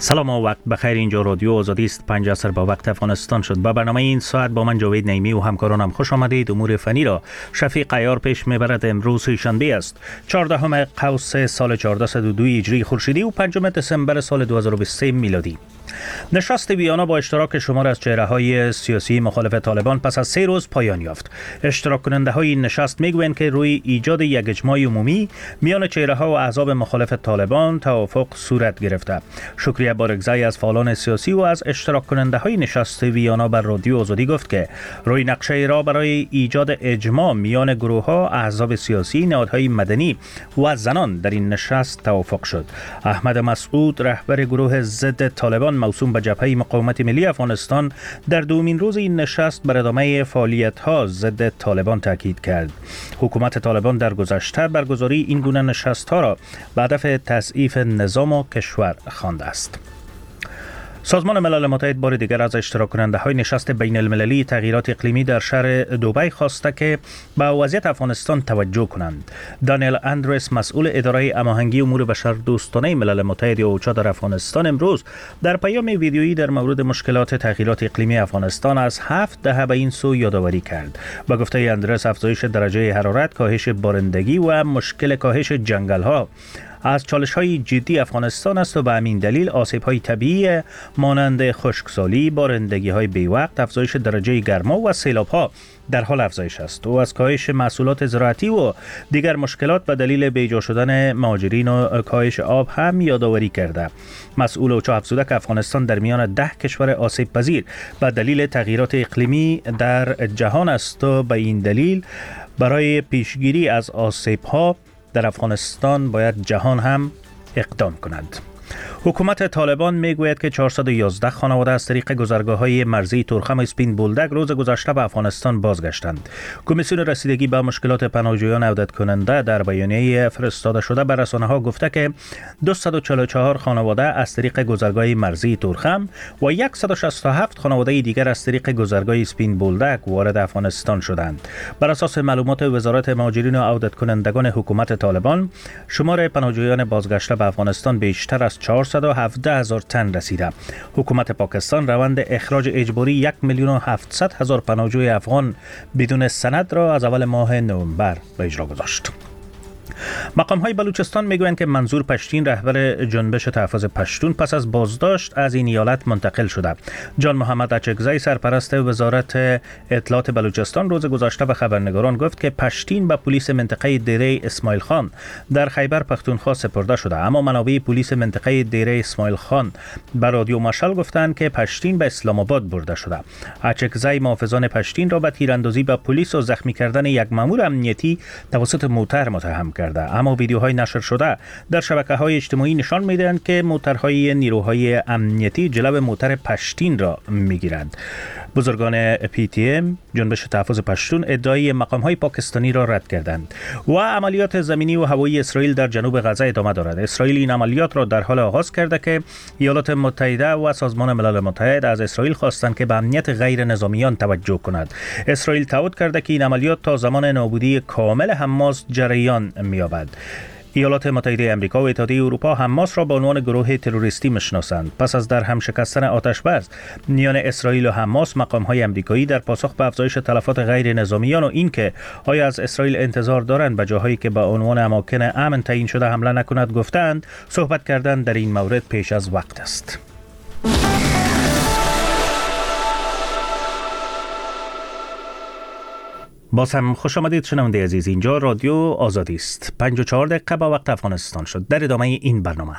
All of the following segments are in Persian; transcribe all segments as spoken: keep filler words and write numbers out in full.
سلام و وقت بخیر. اینجا رادیو آزادی است. پنج عصر با وقت افغانستان شد. با برنامه این ساعت با من جاوید نعیمی و همکارانم خوش آمدید. امور فنی را شفیق عیار پیش میبرد. امروز شنبه است، چهاردهم قوس سال چهاردهصد و دو هجری خورشیدی و پنجم دسامبر سال دو هزار و بیست و سه میلادی. نشست ویانا با اشتراک شمار از چهره‌های سیاسی مخالف طالبان پس از سه روز پایان یافت. اشتراک کننده های این نشست میگویند که روی ایجاد یک اجماع عمومی میان چهره‌ها و احزاب مخالف طالبان توافق صورت گرفته. شکریه بارگزایی از فعالان سیاسی و از اشتراک کننده های نشست ویانا بر رادیو آزادی گفت که روی نقشه را برای ایجاد اجماع میان گروه‌ها، احزاب سیاسی، نهادهای مدنی و زنان در این نشست توافق شد. احمد مسعود، رهبر گروه ضد طالبان موسوم به جبهه مقاومت ملی افغانستان، در دومین روز این نشست بر ادامه فعالیت‌ها ضد طالبان تاکید کرد. حکومت طالبان در گذشته برگزاری این گونه نشست‌ها را به هدف تضعیف نظام و کشور خوانده است. سازمان ملل متحد بار دیگر از اشتراک کننده های نشست بین المللی تغییرات اقلیمی در شهر دبی خواسته که به وضعیت افغانستان توجه کنند. دانیل اندرس، مسئول اداره هماهنگی امور بشر دوستانه ملل متحد اوچا در افغانستان، امروز در پیام ویدیویی در مورد مشکلات تغییرات اقلیمی افغانستان از هفت دهه به این سو یادآوری کرد. با گفته اندرس، افزایش درجه حرارت، کاهش بارندگی و مشکل کاهش جنگل ها از چالش‌های جدی افغانستان است و به همین دلیل آسیب‌های طبیعی مانند خشکسالی، بارندگی‌های بی‌وقت، افزایش درجه گرما و سیلاب‌ها در حال افزایش است. و از کاهش محصولات زراعتی و دیگر مشکلات به دلیل بیجا شدن مهاجرین و کاهش آب هم یادآوری کرده. مسئول اوچا افزوده که افغانستان در میان ده کشور آسیب پذیر به دلیل تغییرات اقلیمی در جهان است و به این دلیل برای پیشگیری از آسیب‌ها در افغانستان باید جهان هم اقدام کند. حکومت طالبان میگوید که چهارصد و یازده خانواده از طریق گذرگاه‌های مرزی تورخم و اسپین بولدک روز گذشته به افغانستان بازگشتند. کمیسیون رسیدگی به مشکلات پناهجویان عودت کننده در بیانیه فرستاده شده به رسانه‌ها گفته که دویست و چهل و چهار خانواده از طریق گذرگاه مرزی تورخم و صد و شصت و هفت خانواده دیگر از طریق گذرگاه اسپین بولدک وارد افغانستان شدند. بر اساس معلومات وزارت مهاجرین و عودت کنندگان حکومت طالبان، شمار پناهجویان بازگشته به افغانستان بیشتر از چهارصد و هفده هزار تن رسیده. حکومت پاکستان روند اخراج اجباری یک میلیون و هفتصد هزار پناهجوی افغان بدون سند را از اول ماه نوامبر به اجرا گذاشت. مقام های بلوچستان میگویند که منظور پشتین، رهبر جنبش تحفظ پشتون، پس از بازداشت از این ایالت منتقل شده. جان محمد اچکزی، سرپرست وزارت اطلاعات بلوچستان، روز گذشته به خبرنگاران گفت که پشتین به پلیس منطقه دیره اسماعیل خان در خیبر پختونخوا سپرده شده، اما منابع پلیس منطقه دیره اسماعیل خان به رادیو مشعل گفتند که پشتین به اسلام آباد برده شده. اچکزی محافظان پشتین را به تیراندازی به پلیس و زخمی کردن یک مأمور امنیتی توسط موتر متهم کرد. اما ویدیوهای نشر شده در شبکه‌های اجتماعی نشان می‌دهند که موترهای نیروهای امنیتی جلو موتر پشتین را می‌گیرند. بزرگان پی تی ام، جنبش تحفظ پشتون، ادعای مقام‌های پاکستانی را رد کردند. و عملیات زمینی و هوایی اسرائیل در جنوب غزه ادامه دارد. اسرائیل این عملیات را در حال آغاز کرده که ایالات متحده و سازمان ملل متحد از اسرائیل خواستند که به امنیت غیر نظامیان توجه کند. اسرائیل تعهد کرده که این عملیات تا زمان نابودی کامل حماس جریان می‌یابد. ایالات متحده آمریکا و اتحادیه اروپا حماس را به عنوان گروه تروریستی میشناسند. پس از در هم شکستن آتش‌بس میان اسرائیل و حماس، مقام‌های آمریکایی در پاسخ به افزایش تلفات غیر نظامیان و اینکه آیا از اسرائیل انتظار دارند به جاهایی که به عنوان اماکن امن تعیین شده حمله نکند گفتند، صحبت کردن در این مورد پیش از وقت است. باز هم خوش آمدید شنونده عزیز. اینجا رادیو آزادی است. پنج و چهار دقیقه با وقت افغانستان شد. در ادامه این برنامه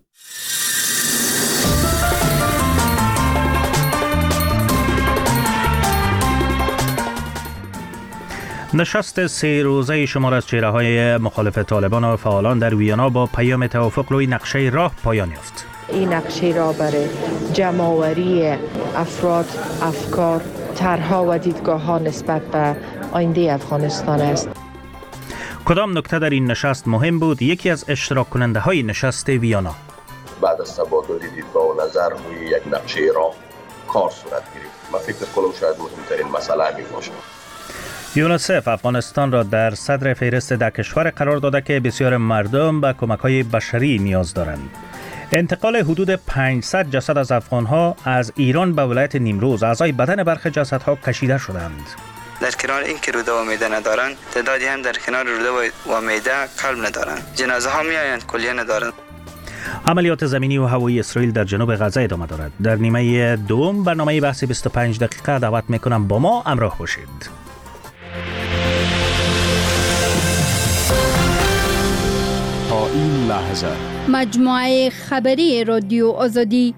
نشست سه روزه شمار از چهره‌های مخالف طالبان و فعالان در ویانا با پیام توافق روی نقشه راه پایان یافت. این نقشه را برای جمع‌آوری افراد، افکار، طرح‌ها و دیدگاه‌ها نسبت به آینده افغانستان است. کدام نکته در این نشست مهم بود؟ یکی از اشتراک کننده های نشست ویانا: بعد از تبادل دیدگاه و نظر روی یک نقشه راه کار صورت گرفت. من فکر کنم شاید مهمترین مسئله همین باشه. یونیسف افغانستان را در صدر فهرست ده کشور قرار داده که بسیار مردم به کمک‌های بشری نیاز دارند. انتقال حدود پانصد جسد از افغان‌ها از ایران به ولایت نیمروز، اعضای بدن برخی جسدها کشیده شدند. در کنار این که روده و معده ندارند، تعدادی هم در کنار روده و معده قلب ندارند. جنازه ها میآیند کلیه ندارند. عملیات زمینی و هوایی اسرائیل در جنوب غزه ادامه دارد. در نیمه دوم برنامه بحث بیست و پنج دقیقه دعوت میکنم با ما همراه باشید. تا این لحظه مجموعه خبری رادیو آزادی.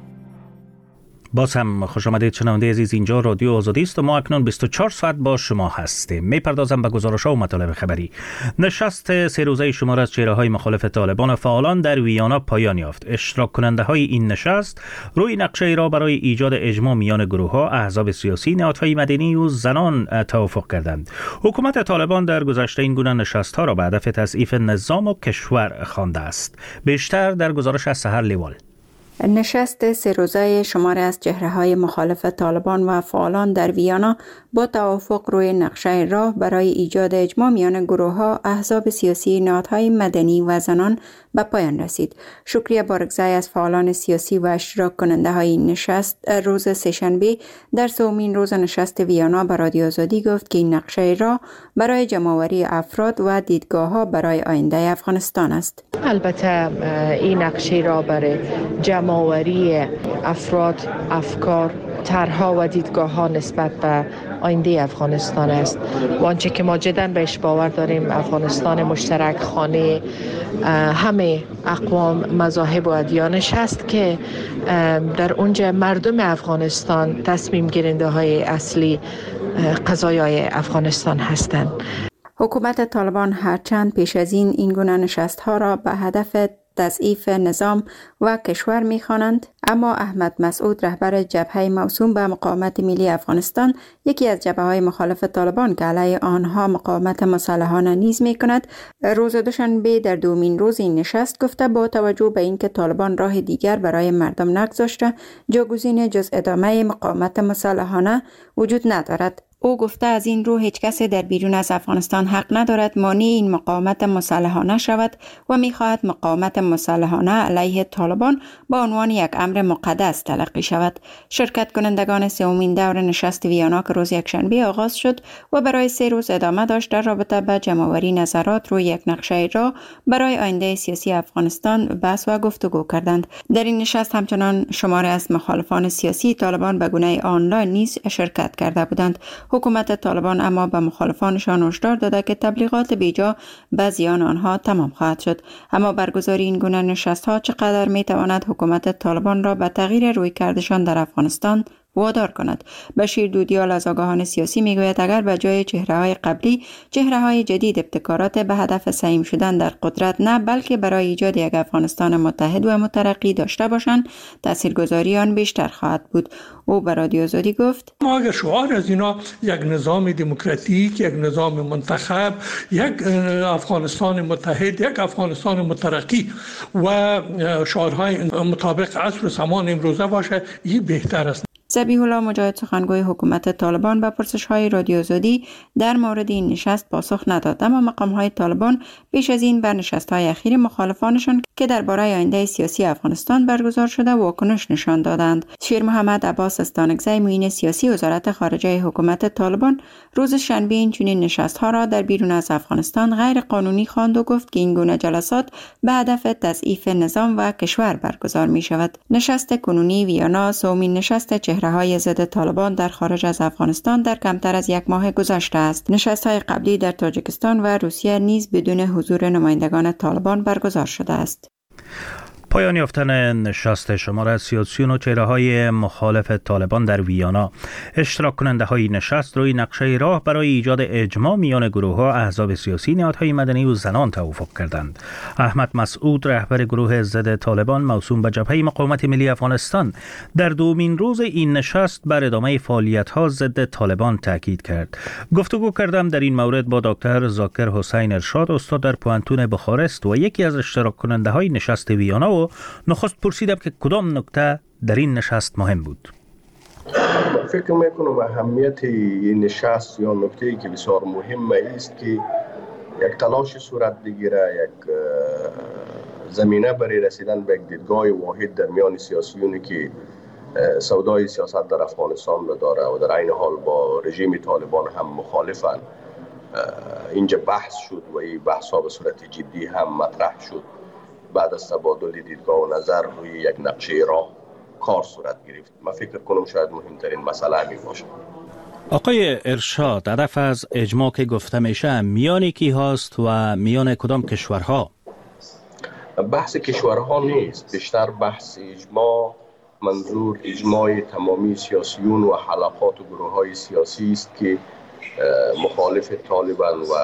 باز هم خوش آمدید شنونده عزیز، اینجا رادیو آزادی است و ما اکنون بیست و چهار ساعت با شما هستیم. میپردازم به گزارش‌ها و مطالب خبری. نشست سه روزه شمار از چهره‌های مخالف طالبان و فعالان در ویانا پایان یافت. اشتراک کننده های این نشست روی نقشه ای را برای ایجاد اجماع میان گروه‌ها، احزاب سیاسی، نهادهای مدنی و زنان توافق کردند. حکومت طالبان در گذشته این گونه نشست‌ها را به هدف تضعیف نظام و کشور خوانده است. بیشتر در گزارش از سحر لیوال. نشست سه روزه شمار از چهره‌های مخالف طالبان و فعالان در ویانا با توافق روی نقشه راه برای ایجاد اجماع میان گروه‌ها، احزاب سیاسی، نهادهای مدنی و زنان به پایان رسید. شکریه بارگزای از فعالان سیاسی و اشتراک کننده های این نشست روز سه‌شنبه در سومین روز نشست ویانا به رادیو آزادی گفت که این نقشه راه برای جمع‌آوری افراد و دیدگاه‌ها برای آینده افغانستان است. البته این نقشه راه برای جمع‌آوری افراد، افکار، طرح‌ها و دیدگاه‌ها نسبت به آینده افغانستان است. و آنچه که ما جداً بهش باور داریم، افغانستان مشترک خانه همه اقوام، مذاهب و ادیانش است که در اونجا مردم افغانستان تصمیم گیرنده های اصلی قضایای افغانستان هستند. حکومت طالبان هرچند پیش از این این گونه نشست‌ها را به هدف تضعیف نظام و کشور می‌خوانند، اما احمد مسعود، رهبر جبهه موسوم به مقاومت ملی افغانستان، یکی از جبهه‌های مخالف طالبان که علیه آنها مقاومت مسلحانه نیز می‌کند، روز دوشنبه در دومین روز این نشست گفته با توجه به اینکه طالبان راه دیگر برای مردم نگذاشته، جاگزین جز ادامه مقاومت مسلحانه وجود ندارد. او گفته از این رو هیچ کسی در بیرون از افغانستان حق ندارد مانع این مقاومت مسلحانه شود و می‌خواهد مقاومت مسلحانه علیه طالبان با عنوان یک امر مقدس تلقی شود. شرکت کنندگان سومین دور نشست ویانا که روز یکشنبه آغاز شد و برای سه روز ادامه داشت در رابطه با جمع‌آوری نظرات روی یک نقشه راه برای آینده سیاسی افغانستان بحث و گفتگو کردند. در این نشست همچنان شماری از مخالفان سیاسی طالبان به گونه آنلاین نیز شرکت کرده بودند. حکومت طالبان اما به مخالفانشان هشدار داده که تبلیغات بیجا به زیان آنها تمام خواهد شد. اما برگزاری این گونه نشست‌ها چقدر می‌تواند حکومت طالبان را به تغییر رویکردشان در افغانستان وادار کند؟ بشیر دودیال از آگاهان سیاسی میگوید اگر به جای چهره‌های قبلی چهره‌های جدید ابتکارات به هدف سهیم شدن در قدرت نه بلکه برای ایجاد یک افغانستان متحد و مترقی داشته باشند، تاثیرگذاری آن بیشتر خواهد بود. او به رادیو آزادی گفت ما اگر شعار از اینا یک نظام دموکراتیک، یک نظام منتخب، یک افغانستان متحد، یک افغانستان مترقی و شعارهای مطابق عصر و زمان امروزه باشه، این بهتر است. ذبیح الله مجاهد، سخنگوی حکومت طالبان، به پرسش‌های رادیو آزادی در مورد این نشست پاسخ نداد، اما مقام‌های طالبان پیش از این بر نشست‌های اخیر مخالفانشان که درباره آینده سیاسی افغانستان برگزار شده واکنش نشان دادند. شیر محمد عباس استانکزی، معین سیاسی وزارت خارجه حکومت طالبان، روز شنبه این چنین نشست‌ها را در بیرون از افغانستان غیر قانونی خواند و گفت که این گونه جلسات به هدف تضعیف نظام و کشور برگزار می‌شود. نشست کنونی ویانا سومین نشست چهره‌های ضد طالبان در خارج از افغانستان در کمتر از یک ماه گذشته است. نشست‌های قبلی در تاجیکستان و روسیه نیز بدون حضور نمایندگان طالبان برگزار شده است. پایان یافتن نشست شمار از سیاسیون و چهره‌های مخالف طالبان در ویانا. اشتراک کننده های نشست روی نقشه راه برای ایجاد اجماع میان گروه‌ها، احزاب سیاسی، نهادهای مدنی و زنان توافق کردند. احمد مسعود، رهبر گروه ضد طالبان موسوم به جبهه مقاومت ملی افغانستان، در دومین روز این نشست بر ادامه فعالیت‌ها ضد طالبان تاکید کرد. گفتگو کردم در این مورد با دکتر ذاکر حسین ارشاد، استاد در پوهنتون بخارست و یکی از اشتراک کننده های نشست ویانا، و نخست پرسیدم که کدام نکته در این نشست مهم بود. فکر میکنم اهمیت این نشست یا نکته‌ای که بسیار مهمه است که یک تلاش صورت بگیره، یک زمینه برای رسیدن به یک دیدگاه واحد در میان سیاسیونی که سودای سیاست در افغانستان را داره و در عین حال با رژیم طالبان هم مخالفن. اینجا بحث شد و این بحث ها به صورت جدی هم مطرح شد. بعد از تبادل دیدگاه و نظر روی یک نقشه راه کار صورت گرفت. من فکر کنم شاید مهمترین مسئله همین باشه. آقای ارشاد، هدف از اجماع که گفته میشه میان کی هاست و میان کدام کشورها؟ بحث کشورها نیست، بیشتر بحث اجماع منظور اجماع تمامی سیاسیون و حلقات و گروه های سیاسی است که مخالف طالبان و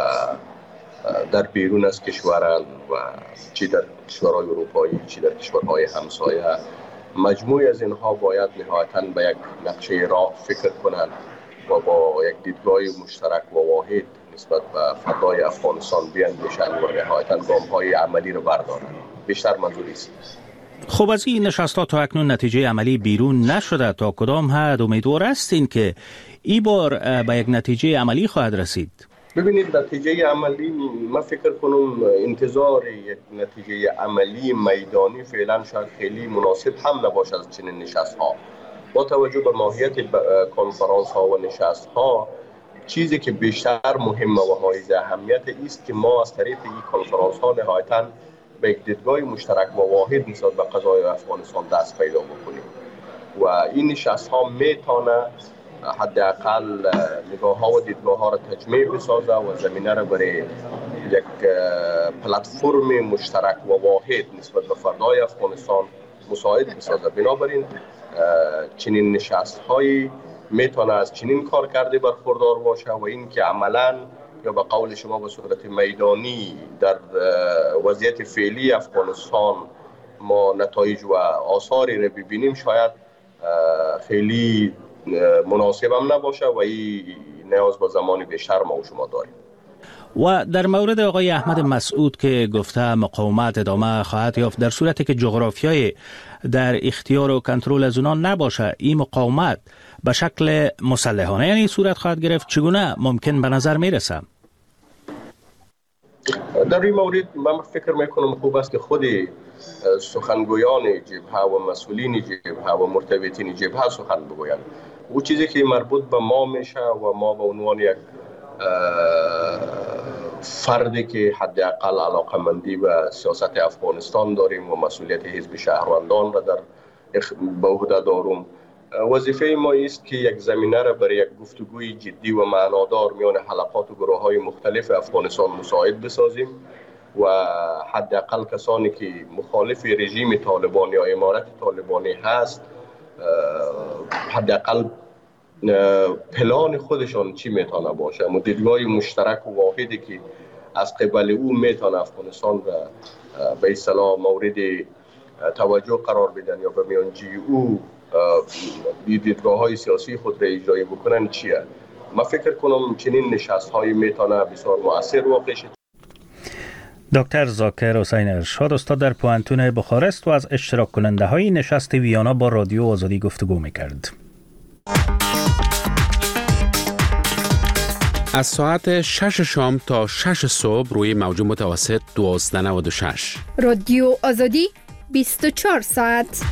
در بیرون از کشورند و چی در کشورهای اروپایی چی در کشورهای همسایه. مجموعی از اینها باید نهایتاً به یک نقشه راه فکر کنند و با یک دیدگاه مشترک و واحد نسبت به فردای افغانستان بیاندیشند و نهایتاً گام‌های عملی را بردارند. بیشتر منظوری است. خب از این نشست‌ها تا اکنون نتیجه عملی بیرون نشده. تا کدام حد امیدوار هستین که این بار به یک نتیجه عملی خواهد رسید؟ ببینید، نتیجه عملی من فکر کنم انتظار یک نتیجه عملی میدانی فعلا شاید خیلی مناسب هم نباشد از چنین نشست‌ها. با توجه به ماهیت کنفرانس ها و نشست ها، چیزی که بیشتر مهمه و حائز اهمیت است که ما از طریق این کنفرانس ها نهایتاً به یک دیدگاه مشترک و واحد نسبت به قضای افغانستان دست پیدا بکنیم و این نشست ها میتونه حداقل نگاه ها و دیدگاه ها را تجمیع بسازه و زمینه را برای یک پلتفرم مشترک و واحد نسبت به فردای افغانستان مساعد بسازه. بنابراین چنین نشست هایی میتونه از چنین کار کرده برخوردار باشه و این که عملاً یا به قول شما به صورت میدانی در وضعیت فعلی افغانستان ما نتایج و آثاری را ببینیم شاید خیلی مناسب هم نباشه و این نیاز به زمان بیشتر ما و شما داریم. و در مورد آقای احمد مسعود که گفته مقاومت ادامه خواهد یافت در صورتی که جغرافیای در اختیار و کنترل از اونا نباشه، این مقاومت به شکل مسلحانه یعنی صورت خواهد گرفت، چگونه ممکن به نظر میرسه؟ در این مورد من فکر میکنم خوب است که خود سخنگویان جبهه و مسئولین جبهه و مرتبطین جبهه سخن بگویند. او چیزی که مربوط به ما میشه و ما به عنوان یک فردی که حداقل علاقه‌مندی به سیاست افغانستان داریم و مسئولیت حزب شهروندان را در به عهده دارم، وظیفه ما است که یک زمینه را برای یک گفتگوی جدی و معنادار میان حلقات و گروه‌های مختلف افغانستان مساعد بسازیم و حداقل کسانی که مخالف رژیم طالبان یا امارت طالبانی هست حداقل پلان خودشان چی میتونه باشه، دیدگاه مشترک و واحدی که از قبل او میتونه افغانستان را به اصطلاح مورد توجه قرار بدن یا به میانجی او دیدگاه های سیاسی خود را اجرایی بکنن چیه. من فکر کنم چنین نشست های میتونه بسیار مؤثر واقع شد. دکتر ذاکر حسین ارشاد، استاد در پوانتون بخارست و از اشتراک کننده های نشست ویانا با رادیو آزادی گفتگو میکرد. از ساعت شش شام تا شش صبح روی موج متوسط دوازده و نود و شش. رادیو آزادی بیست و چهار ساعت.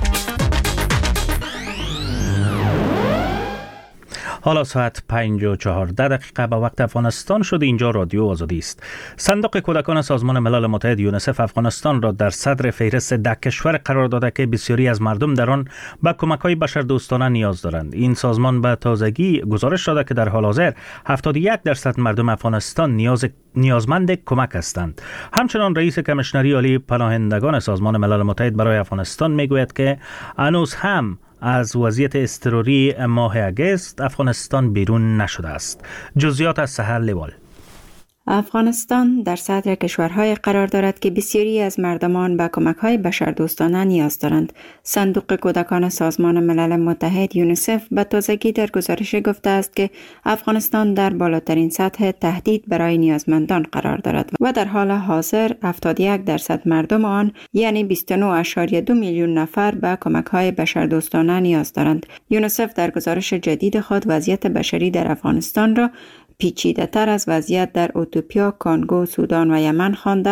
حالا ساعت پنج و چهارده دقیقه به وقت افغانستان شد. اینجا رادیو آزادی است. صندوق کودکان سازمان ملل متحد یونیسف افغانستان را در صدر فهرست ده کشور قرار داده که بسیاری از مردم در آن به کمک‌های بشردوستانه نیاز دارند. این سازمان به تازگی گزارش داده که در حال حاضر هفتاد و یک درصد مردم افغانستان نیاز نیازمند کمک هستند. همچنان رئیس کمیشنری عالی پناهندگان سازمان ملل متحد برای افغانستان میگوید که هنوز هم از وضعیت اضطراری ماه اگست افغانستان بیرون نشده است. جزئیات از سحر لیوال. افغانستان در صدر کشورهای قرار دارد که بسیاری از مردمان به کمک‌های بشردوستانه نیاز دارند. صندوق کودکان سازمان ملل متحد یونیسف به تازگی در گزارش گفته است که افغانستان در بالاترین سطح تهدید برای نیازمندان قرار دارد و در حال حاضر هفتاد و یک درصد مردم آن یعنی بیست و نه ممیز دو میلیون نفر به کمک‌های بشردوستانه نیاز دارند. یونیسف در گزارش جدید خود وضعیت بشری در افغانستان را پیچیده تر از وضعیت در اتیوپیا، کانگو، سودان و یمن خوانده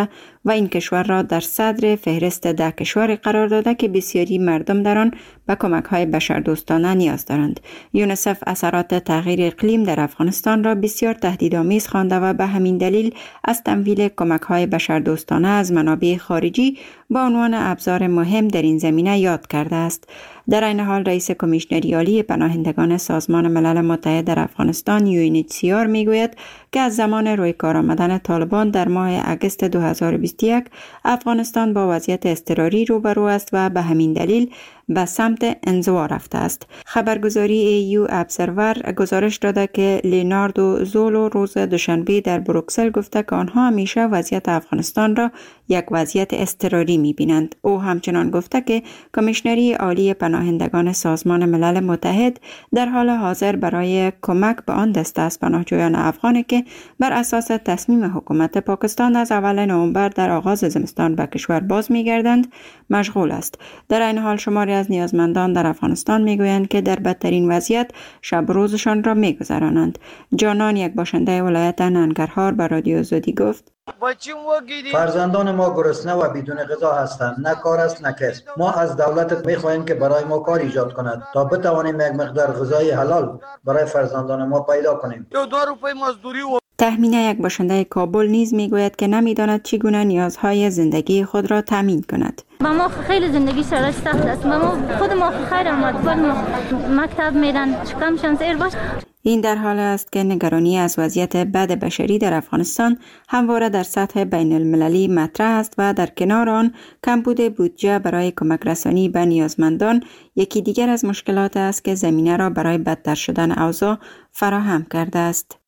و این کشور را در صدر فهرست ده کشور قرار داده که بسیاری مردم در آن به کمک‌های بشردوستانه نیاز دارند. یونیسف اثرات تغییر اقلیم در افغانستان را بسیار تهدیدآمیز خوانده و به همین دلیل از تمویل کمک‌های بشردوستانه از منابع خارجی با عنوان ابزار مهم در این زمینه یاد کرده است. در این حال رئیس کمیشنری عالی پناهندگان سازمان ملل متحد در افغانستان یو ان اچ سی آر میگوید که از زمان روی کار آمدن طالبان در ماه اگست دو هزار و بیست و یک افغانستان با وضعیت اضطراری روبرو است و به همین دلیل به سمت انزوا رفته است. خبرگزاری ای یو ابزرور گزارش داده که لیناردو زولو روز دوشنبه در بروکسل گفته که آنها همیشه وضعیت افغانستان را یک وضعیت اضطراری می‌بینند. او همچنان گفته که کمیشنری عالی پناهندگان سازمان ملل متحد در حال حاضر برای کمک به آن دسته از پناهجویان افغانی که بر اساس تصمیم حکومت پاکستان از اول نوامبر در آغاز زمستان به کشور باز می‌گردند مشغول است. در این حال شماری از نیازمندان در افغانستان میگویند که در بدترین وضعیت شب روزشان را میگذرانند. جانان، یک باشنده ولایت ننگرهار، به رادیو آزادی گفت: فرزندان ما گرسنه و بدون غذا هستند، نه کار است نه کسب. ما از دولت میخواهیم که برای ما کار ایجاد کند تا بتوانیم یک مقدار غذای حلال برای فرزندان ما پیدا کنیم. تهمینه، یک باشنده کابل، نیز میگوید که نمیداند چگونه نیازهای زندگی خود را تامین کند. ما خیلی زندگی سرش سخت است. ما خود ما خیر آمد ولی مکتب میرن کم شانس ایر باش. این در حال است که نگرانی از وضعیت بد بشری در افغانستان همواره در سطح بین المللی مطرح است و در کنار آن کمبود بودجه برای کمک رسانی به نیازمندان یکی دیگر از مشکلات است که زمینه را برای بدتر شدن اوضاع فراهم کرده است.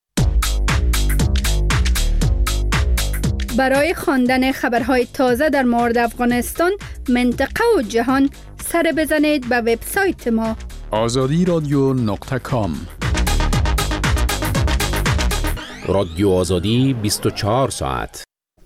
برای خواندن خبرهای تازه در مورد افغانستان، منطقه و جهان، سر بزنید به وبسایت ما آزادی رادیو نقطه کام. رادیو آزادی بیست و چهار ساعت.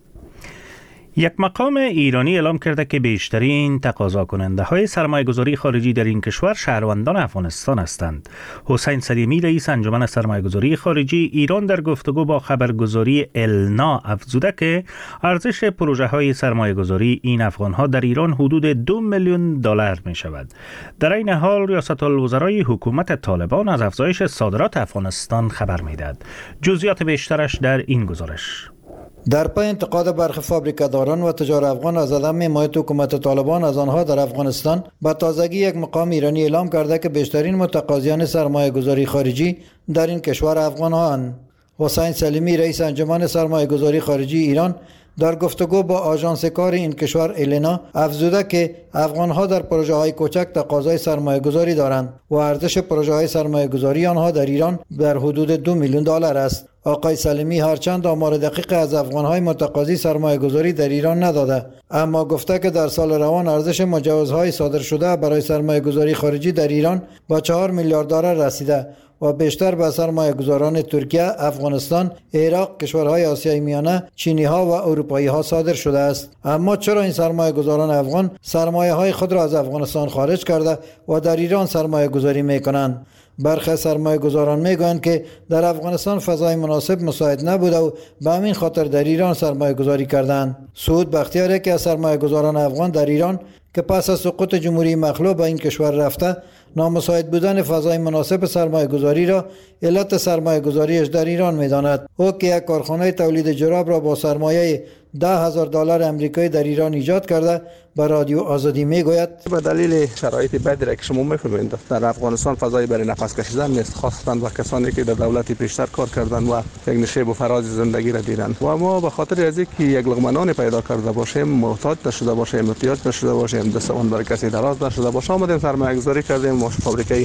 یک مقام ایرانی اعلام کرده که بیشترین تقاضا کننده های سرمایه گذاری خارجی در این کشور شهروندان افغانستان هستند. حسین سلیمی، رئیس انجمن سرمایه گذاری خارجی ایران، در گفتگو با خبرگزاری النا افزوده که ارزش پروژه های سرمایه گذاری این افغان ها در ایران حدود دو میلیون دلار می شود. در این حال ریاست الوزرای حکومت طالبان از افزایش صادرات افغانستان خبر می دهد. جزئیات بیشترش در این گزارش. در پی انتقاد برخی فابریکه‌داران و تجار افغان از عدم حمایت حکومت طالبان از آنها در افغانستان، به تازگی یک مقام ایرانی اعلام کرده که بیشترین متقاضیان سرمایه گذاری خارجی در این کشور افغان هستند. حسین سلیمی، رئیس انجمن سرمایه گذاری خارجی ایران، در گفتگو با آژانس کار این کشور النا افزوده که افغان‌ها در پروژه‌های کوچک تقاضای سرمایه‌گذاری دارند و ارزش پروژه‌های سرمایه‌گذاری آنها در ایران در حدود دو میلیون دلار است. آقای سلیمی هرچند آمار دقیق از افغان‌های متقاضی سرمایه‌گذاری در ایران نداده، اما گفته که در سال روان ارزش مجوزهای صادر شده برای سرمایه‌گذاری خارجی در ایران با چهار میلیارد دلار رسیده و بیشتر به سرمایه گذاران ترکیه، افغانستان، عراق، کشورهای آسیای میانه، چینی ها و اروپایی ها صادر شده است. اما چرا این سرمایه گذاران افغان سرمایه های خود را از افغانستان خارج کرده و در ایران سرمایه گذاری می کنند؟ برخی سرمایه گذاران می گویند که در افغانستان فضای مناسب مساعد نبوده و به همین خاطر در ایران سرمایه گذاری کردند. سعود بختیاری که از سرمایه گذاران افغان در ایران که پس از سقوط جمهوری مخلوع به این کشور رفته، نامساعد بودن فضای مناسب سرمایه گذاری را علت سرمایه گذاریش در ایران می داند. او که یک کارخانه تولید جراب را با سرمایه ده هزار دلار امریکایی در ایران ایجاد کرده، به رادیو آزادی می گوید به دلیل شرایط بدی را که شما می‌فهمید در افغانستان فضای برای نفس کشیدن نیست، خاصتا با کسانی که در دولت پیشتر کار کردند و یک نشیب و فراز زندگی را دیدند. و ما به خاطر از اینکه یک لقمه نان پیدا کرده باشیم، محتاج نشده باشیم، احتیاج نشده باشیم، دستمون برای کسی دراز نشده باشه، آمدیم سرمایه گذاری کردیم، ما فابریکه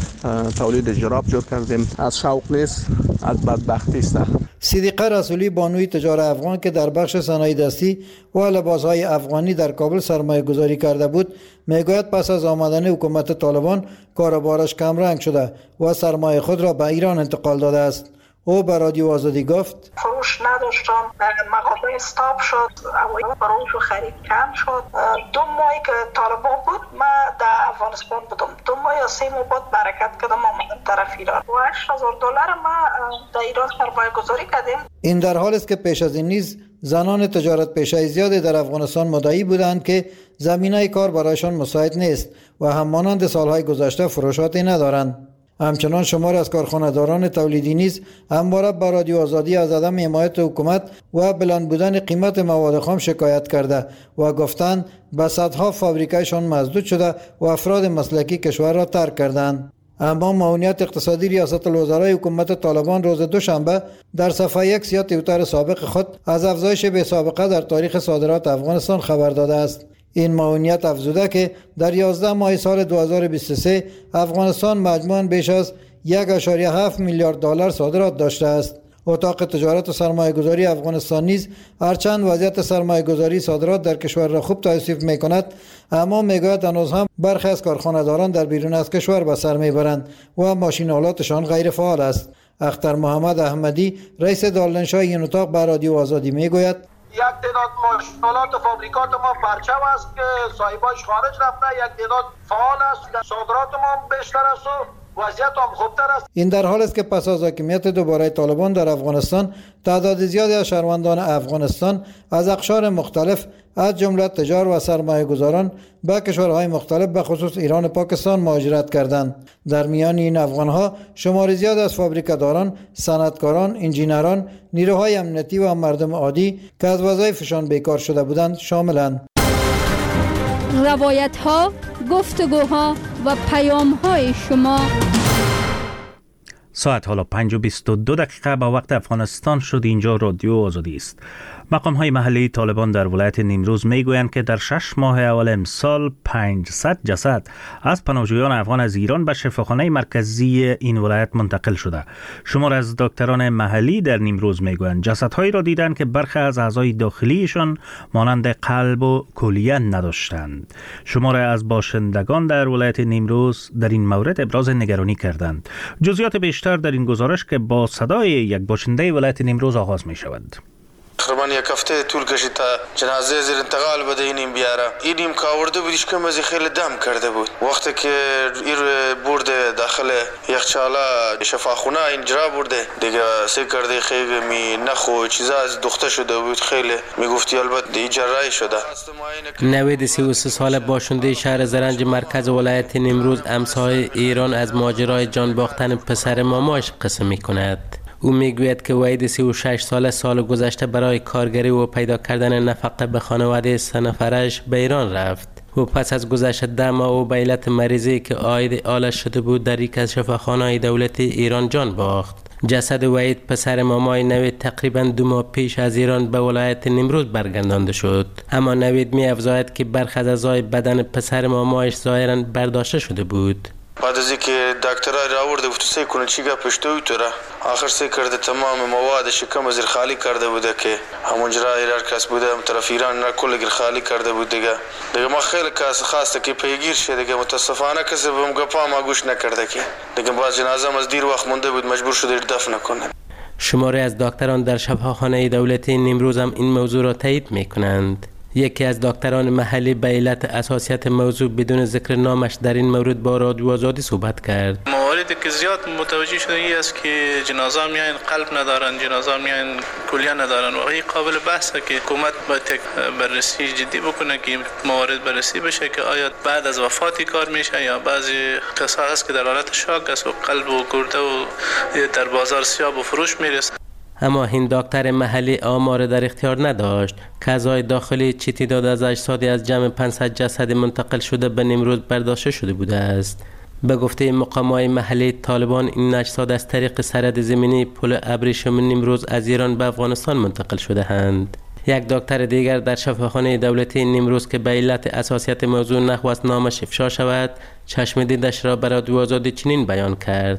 تولید جراب جور کردیم. از شوق نیست، از بدبختی است. صدیقه رسولی، بانوی تجار افغان که در بخش صنایع دستی و لباسهای افغانی در کابل سرمایه گذاری کرده بود، میگوید پس از آمدن حکومت طالبان کاروبارش کم رنگ شده و سرمایه خود را به ایران انتقال داده است. او به رادیو آزادی گفت همون فروش نداشتم، مغازه استاپ شد، فروش و خرید کم شد. دو ماهی که طالبان بود من در افغانستان بودم، دو ماه یا سه ماه بعد برکت کردم آمدم طرف ایران و هشت هزار دلار ما در ایران سرمایه گذاری کردیم. این در حال است که پیش از این نیز زنان تجارت پیشه زیادی در افغانستان مدعی بودند که زمینه کار برایشان مساعد نیست و هم مانند سالهای گذشته فروشاتی ندارند. همچنان شمار از کارخانه‌داران تولیدی نیز همواره با رادیو آزادی از عدم حمایت حکومت و بلند بودن قیمت مواد خام شکایت کرده و گفتند به صدها فابریکهشان مسدود شده و افراد مسلکی کشور را ترک کردند. اما معاونیت اقتصادی ریاست الوزرای حکومت طالبان روز دوشنبه در صفحه یک یا توییتر سابق خود از افزایش بی سابقه در تاریخ صادرات افغانستان خبر داده است. این معاونیت افزوده که در یازده ماه سال دو هزار و بیست و سه افغانستان مجموعاً بیش از یک و هفت میلیارد دلار صادرات داشته است. اتاق تجارت و سرمایه گذاری افغانستان نیز هرچند وضعیت سرمایه گذاری صادرات در کشور را خوب توصیف می کند، اما می گوید هنوز هم برخی از کارخانه‌داران در بیرون از کشور به سر می برند و ماشین آلاتشان غیر فعال است. اختر محمد احمدی رئیس دالنشاه این اتاق به رادیو آزادی می گوید یک تعداد ماشین‌آلات فابریکات ما پرچم است که صاحبایش خارج رفته، یک تعداد فعال است، صادرات ما بیشتر است و وضعیت هم خوبتر است. این در حال است که پس از حاکمیت دوباره طالبان در افغانستان تعداد زیادی از شهروندان افغانستان از اقشار مختلف از جمله تجار و سرمایه گذاران به کشورهای مختلف به خصوص ایران و پاکستان مهاجرت کردند. در میان این افغانها شمار زیاد از فابریکه‌داران، صنعتکاران، انجینران، نیروهای امنیتی و مردم عادی که از وظایفشان بیکار شده بودند شاملند. روایت‌ها، گفتگوها و پیام‌های شما. ساعت حالا پنج و بیست و دو دقیقه با وقت افغانستان شد. اینجا رادیو آزادی است. مقام های محلی طالبان در ولایت نیمروز می گویند که در شش ماه اول امسال پانصد جسد از پناهجویان افغان از ایران به شفاخانه مرکزی این ولایت منتقل شده. شمار از دکتران محلی در نیمروز می گویند جسدهایی را دیدند که برخی از اعضای داخلیشان مانند قلب و کلیه نداشتند. شمار از باشندگان در ولایت نیمروز در این مورد ابراز نگرانی کردند. جزئیات بیشتر در این گزارش که با صدای یک باشنده ولایت نیمروز آغاز می شود. تقریبا یک هفته طول کشید تا جنازه زیر انتقال بده اینیم بیاره. اینیم که آورده بودیش که مزی خیلی دم کرده بود. وقتی که ایر برده داخل یخچاله شفاخونه اینجا برده دیگه سه کرده خیلی می نخو چیزا از دخته شده بود، خیلی میگفتی البته دی جراحی شده. نوید سی و سه ساله باشنده شهر زرنج مرکز ولایت نیمروز امسای ایران از ماجرای جان باختن پسر ماماش قصه میکند. او میگوید که وحید سی و شش ساله سال گذشته برای کارگری و پیدا کردن نفقه به خانواده سه نفرش به ایران رفت و پس از گذشت ده ماه و به علت مریضی که عاید آلش شده بود در یک از شفاخانه‌های دولتی ایران جان باخت. جسد وحید پسر مامای نوید تقریبا دو ماه پیش از ایران به ولایت نیمروز برگردانده شد، اما نوید می افزاید که برخی از اعضای بدن پسر مامایش ظاهرا برداشته شده بود. بعد از اینکه دکترها را آورده بود سه کنه چی گپش توی تو را آخر سه کرده تمام مواد شکم زیر خالی کرده بوده که همونجا هر کس بوده هم طرف ایران را کل گیر خالی کرده بود دیگه دیگه ما خیلی کس خواسته که پیگیر شه دیگه متاسفانه کسی بهم گپا ما گوش نکرده که دیگه باز جنازه از دیر وقت مونده بود مجبور شده دفن کنه. شماره از دکتران در شفاخانه دولتی نیمروز هم این موضوع را تایید میکنند. یکی از دکتران محلی به علت اساسیت موضوع بدون ذکر نامش در این مورد با رادیو آزادی صحبت کرد. مواردی که زیاد متوجه شده ای است که جنازه میان قلب ندارن، جنازه میان کلیه ندارن و این قابل بحثه که حکومت باید بررسی جدی بکنه که موارد بررسی بشه که آیا بعد از وفاتی کار میشه یا بعضی قصه هست که در حالت شاک است و قلب و گرده و در بازار سیاه و فروش میرسه. اما این دکتر محلی آمار در اختیار نداشت که اعضای داخلی چه تعداد از اجسادی از جمع پانصد جسد منتقل شده به نیمروز برداشته شده بوده است. به گفته مقامات محلی طالبان این اجساد از طریق سرحد زمینی پل ابریشم نیمروز از ایران به افغانستان منتقل شده اند. یک دکتر دیگر در شفاخانه دولتی نیمروز که به علت اساسیت موضوع نخواست نامش افشا شود چشم دیدش را برای رادیو آزادی چنین بیان کرد.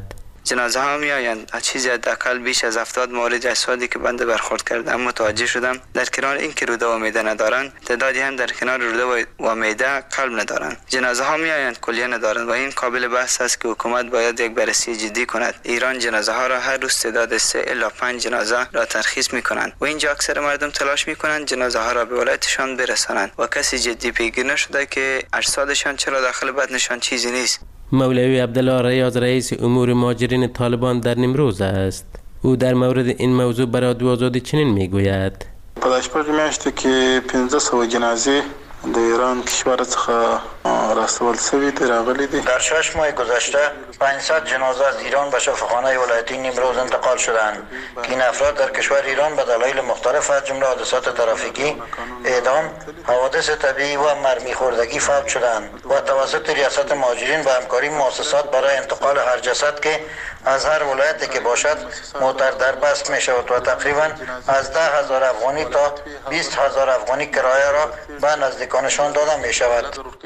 جنازه ها میآیند. از چیزی حداقل بیش از هفتاد مورد اجسادی که بنده برخورد کردم متوجه شدم. در کنار اینکه روده و معده ندارند، تعدادی هم در کنار روده و معده قلب ندارند. جنازه ها میآیند کلیه ندارند و این قابل بحث است که حکومت باید یک بررسی جدی کند. ایران جنازه ها را هر روز تعداد سه الی پنج جنازه را ترخیص میکنند و اینجا اکثر مردم تلاش میکنند جنازه ها را به ولایتشان برسانند و کسی جدی پیگیر نشده که اجسادشان چرا داخل بدنشان چیزی نیست. مولوی عبدالله ریاض رئیس امور مهاجرین طالبان در نیمروز است. او در مورد این موضوع برای رادیو آزادی چنین میگوید: پداشپرد میاشته که پانزده صد جنازه در ایران کشور څخه راستول شوی دی راغلی دی. در شش ماه گذشته پانصد جنازه از ایران به شفاخانه ولایتی نیمروز انتقال شدند که این افراد در کشور ایران به دلایل مختلف از جمله حادثات ترافیکی، اعدام، حوادث طبیعی و مرمی خوردگی فوت شدند و توسط ریاست مهاجرین به همکاری مؤسسات برای انتقال هر جسد که از هر ولایتی که باشد موتر در بست می شود و تقریبا از ده هزار افغانی تا بیست هزار افغانی کرایه را به نزدیکانشان داده می شود.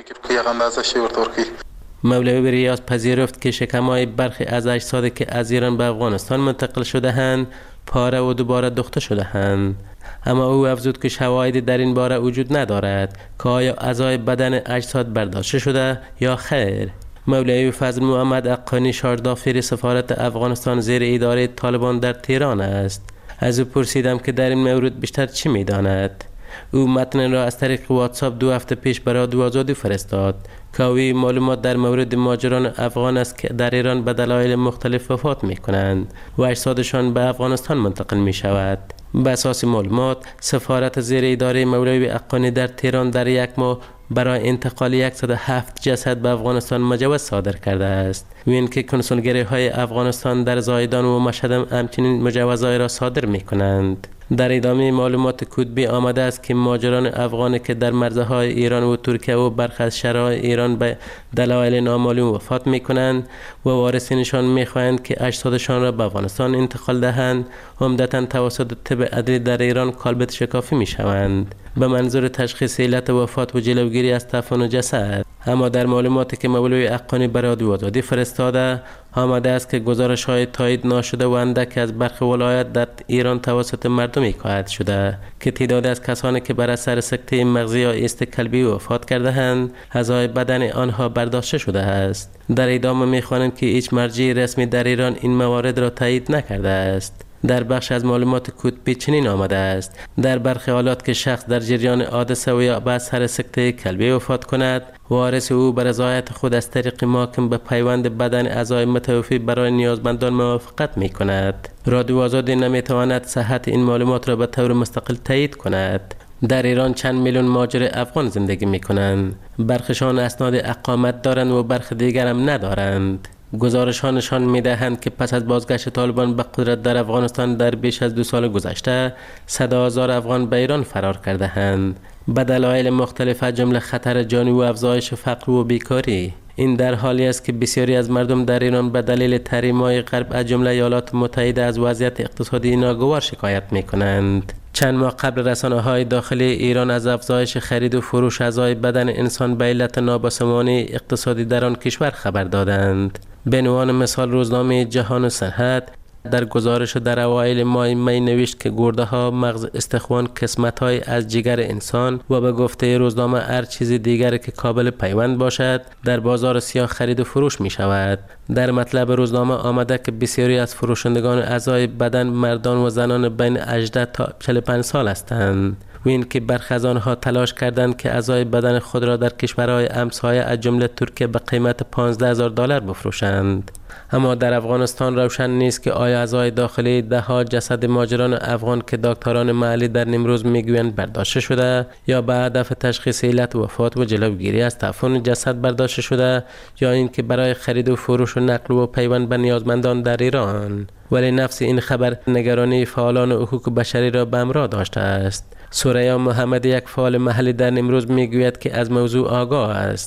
مولوی ریاض پذیرفت که شکم‌های برخی از اجسادی که از ایران به افغانستان منتقل شده اند پاره و دوباره دوخته شده اند، اما او افزود که شواهدی در این باره وجود ندارد که آیا اعضای بدن اجساد برداشته شده یا خیر. مولوی فضل محمد اقانی شاردافیر سفارت افغانستان زیر اداره طالبان در تهران است. از او پرسیدم که در این مورد بیشتر چی می‌داند. او متن را از طریق واتساپ دو هفته پیش برای رادیو آزادی فرستاد که او معلومات در مورد مهاجران افغان است که در ایران به دلایل مختلف وفات می‌کنند و اجسادشان به افغانستان منتقل می‌شود. به اساس معلومات سفارت زیر اداره مولوی اقانی در تهران در یک ماه برای انتقال صد و هفت جسد به افغانستان مجوز صادر کرده است و اینکه کنسولگری های افغانستان در زایدان و مشهد همچنین مجوزهای را صادر می کنند. در ادامه معلومات کتبی آمده است که مهاجران افغانی که در مرزهای ایران و ترکیه و برخی از شهرهای ایران به دلایل نامعلوم وفات می کنند و وارثینشان می خواهند که اجسادشان را به افغانستان انتقال دهند، عمدتاً توسط طب عدلی در ایران کالبد شکافی می شوند به منظور تشخیص علت وفات و جلوگیری از تفن جسد. اما در معلوماتی که مولوی اقانی برای رادیو آزادی فرستاده آمده است که گزارش‌های تایید ناشده و اندک از برخی ولایات در ایران توسط مردمی حکایت شده که تعداد از کسانی که بر اثر سکته مغزی یا ایست قلبی وفات کرده‌اند اعضای بدن آنها برداشته شده است. در ادامه می‌خوانیم که هیچ مرجع رسمی در ایران این موارد را تایید نکرده است. در بخش از معلومات کتبی چنین آمده است: در برخی حالات که شخص در جریان حادثه و یا به اثر سکته قلبی وفات کند، وارث او بر رضایت خود از طریق محاکم به پیوند بدن اعضای متوفی برای نیازمندان موافقت می کند. رادیو آزادی نمی تواند صحت این معلومات را به طور مستقل تایید کند. در ایران چند میلیون مهاجر افغان زندگی می کنند. برخشان اسناد اقامت دارند و برخی دیگر هم ندارند. گزارش‌ها نشان می‌دهند که پس از بازگشت طالبان به قدرت در افغانستان در بیش از دو سال گذشته صد هزار افغان به ایران فرار کرده‌اند به دلایل مختلف از جمله خطر جانی و افزایش فقر و بیکاری. این در حالی است که بسیاری از مردم در ایران به دلیل تحریم‌های غرب از جمله ایالات متحده از وضعیت اقتصادی ناگوار شکایت می‌کنند. چند ماه قبل رسانه‌های داخلی ایران از افزایش خرید و فروش اعضای بدن انسان به علت نابسامانی اقتصادی در آن کشور خبر دادند. به عنوان مثال روزنامه جهان صحت در گزارش در اوایل ماه می نوشت که گرده ها، مغز، استخوان قسمت های از جگر انسان و به گفته روزنامه هر چیز دیگری که قابل پیوند باشد در بازار سیاه خرید و فروش می شود. در مطلب روزنامه آمده که بسیاری از فروشندگان اعضای بدن مردان و زنان بین هجده تا چهل و پنج سال هستند و این که برخی از آنها تلاش کردند که اعضای بدن خود را در کشورهای همسایه از جمله ترکیه به قیمت پانزده هزار دلار بفروشند. اما در افغانستان روشن نیست که آیا اعضای داخلی ده ها جسد مهاجران افغان که دکتران محلی در نیمروز میگویند برداشته شده یا به هدف تشخیص علت وفات و جلوگیری از تعفن جسد برداشته شده یا اینکه برای خرید و فروش و نقل و پیوند به نیازمندان در ایران. ولی نفس این خبر نگرانی فعالان حقوق بشری را به همراه داشته است. سوریا محمد یک فعال محلی در نیمروز میگوید که از موضوع آگاه است،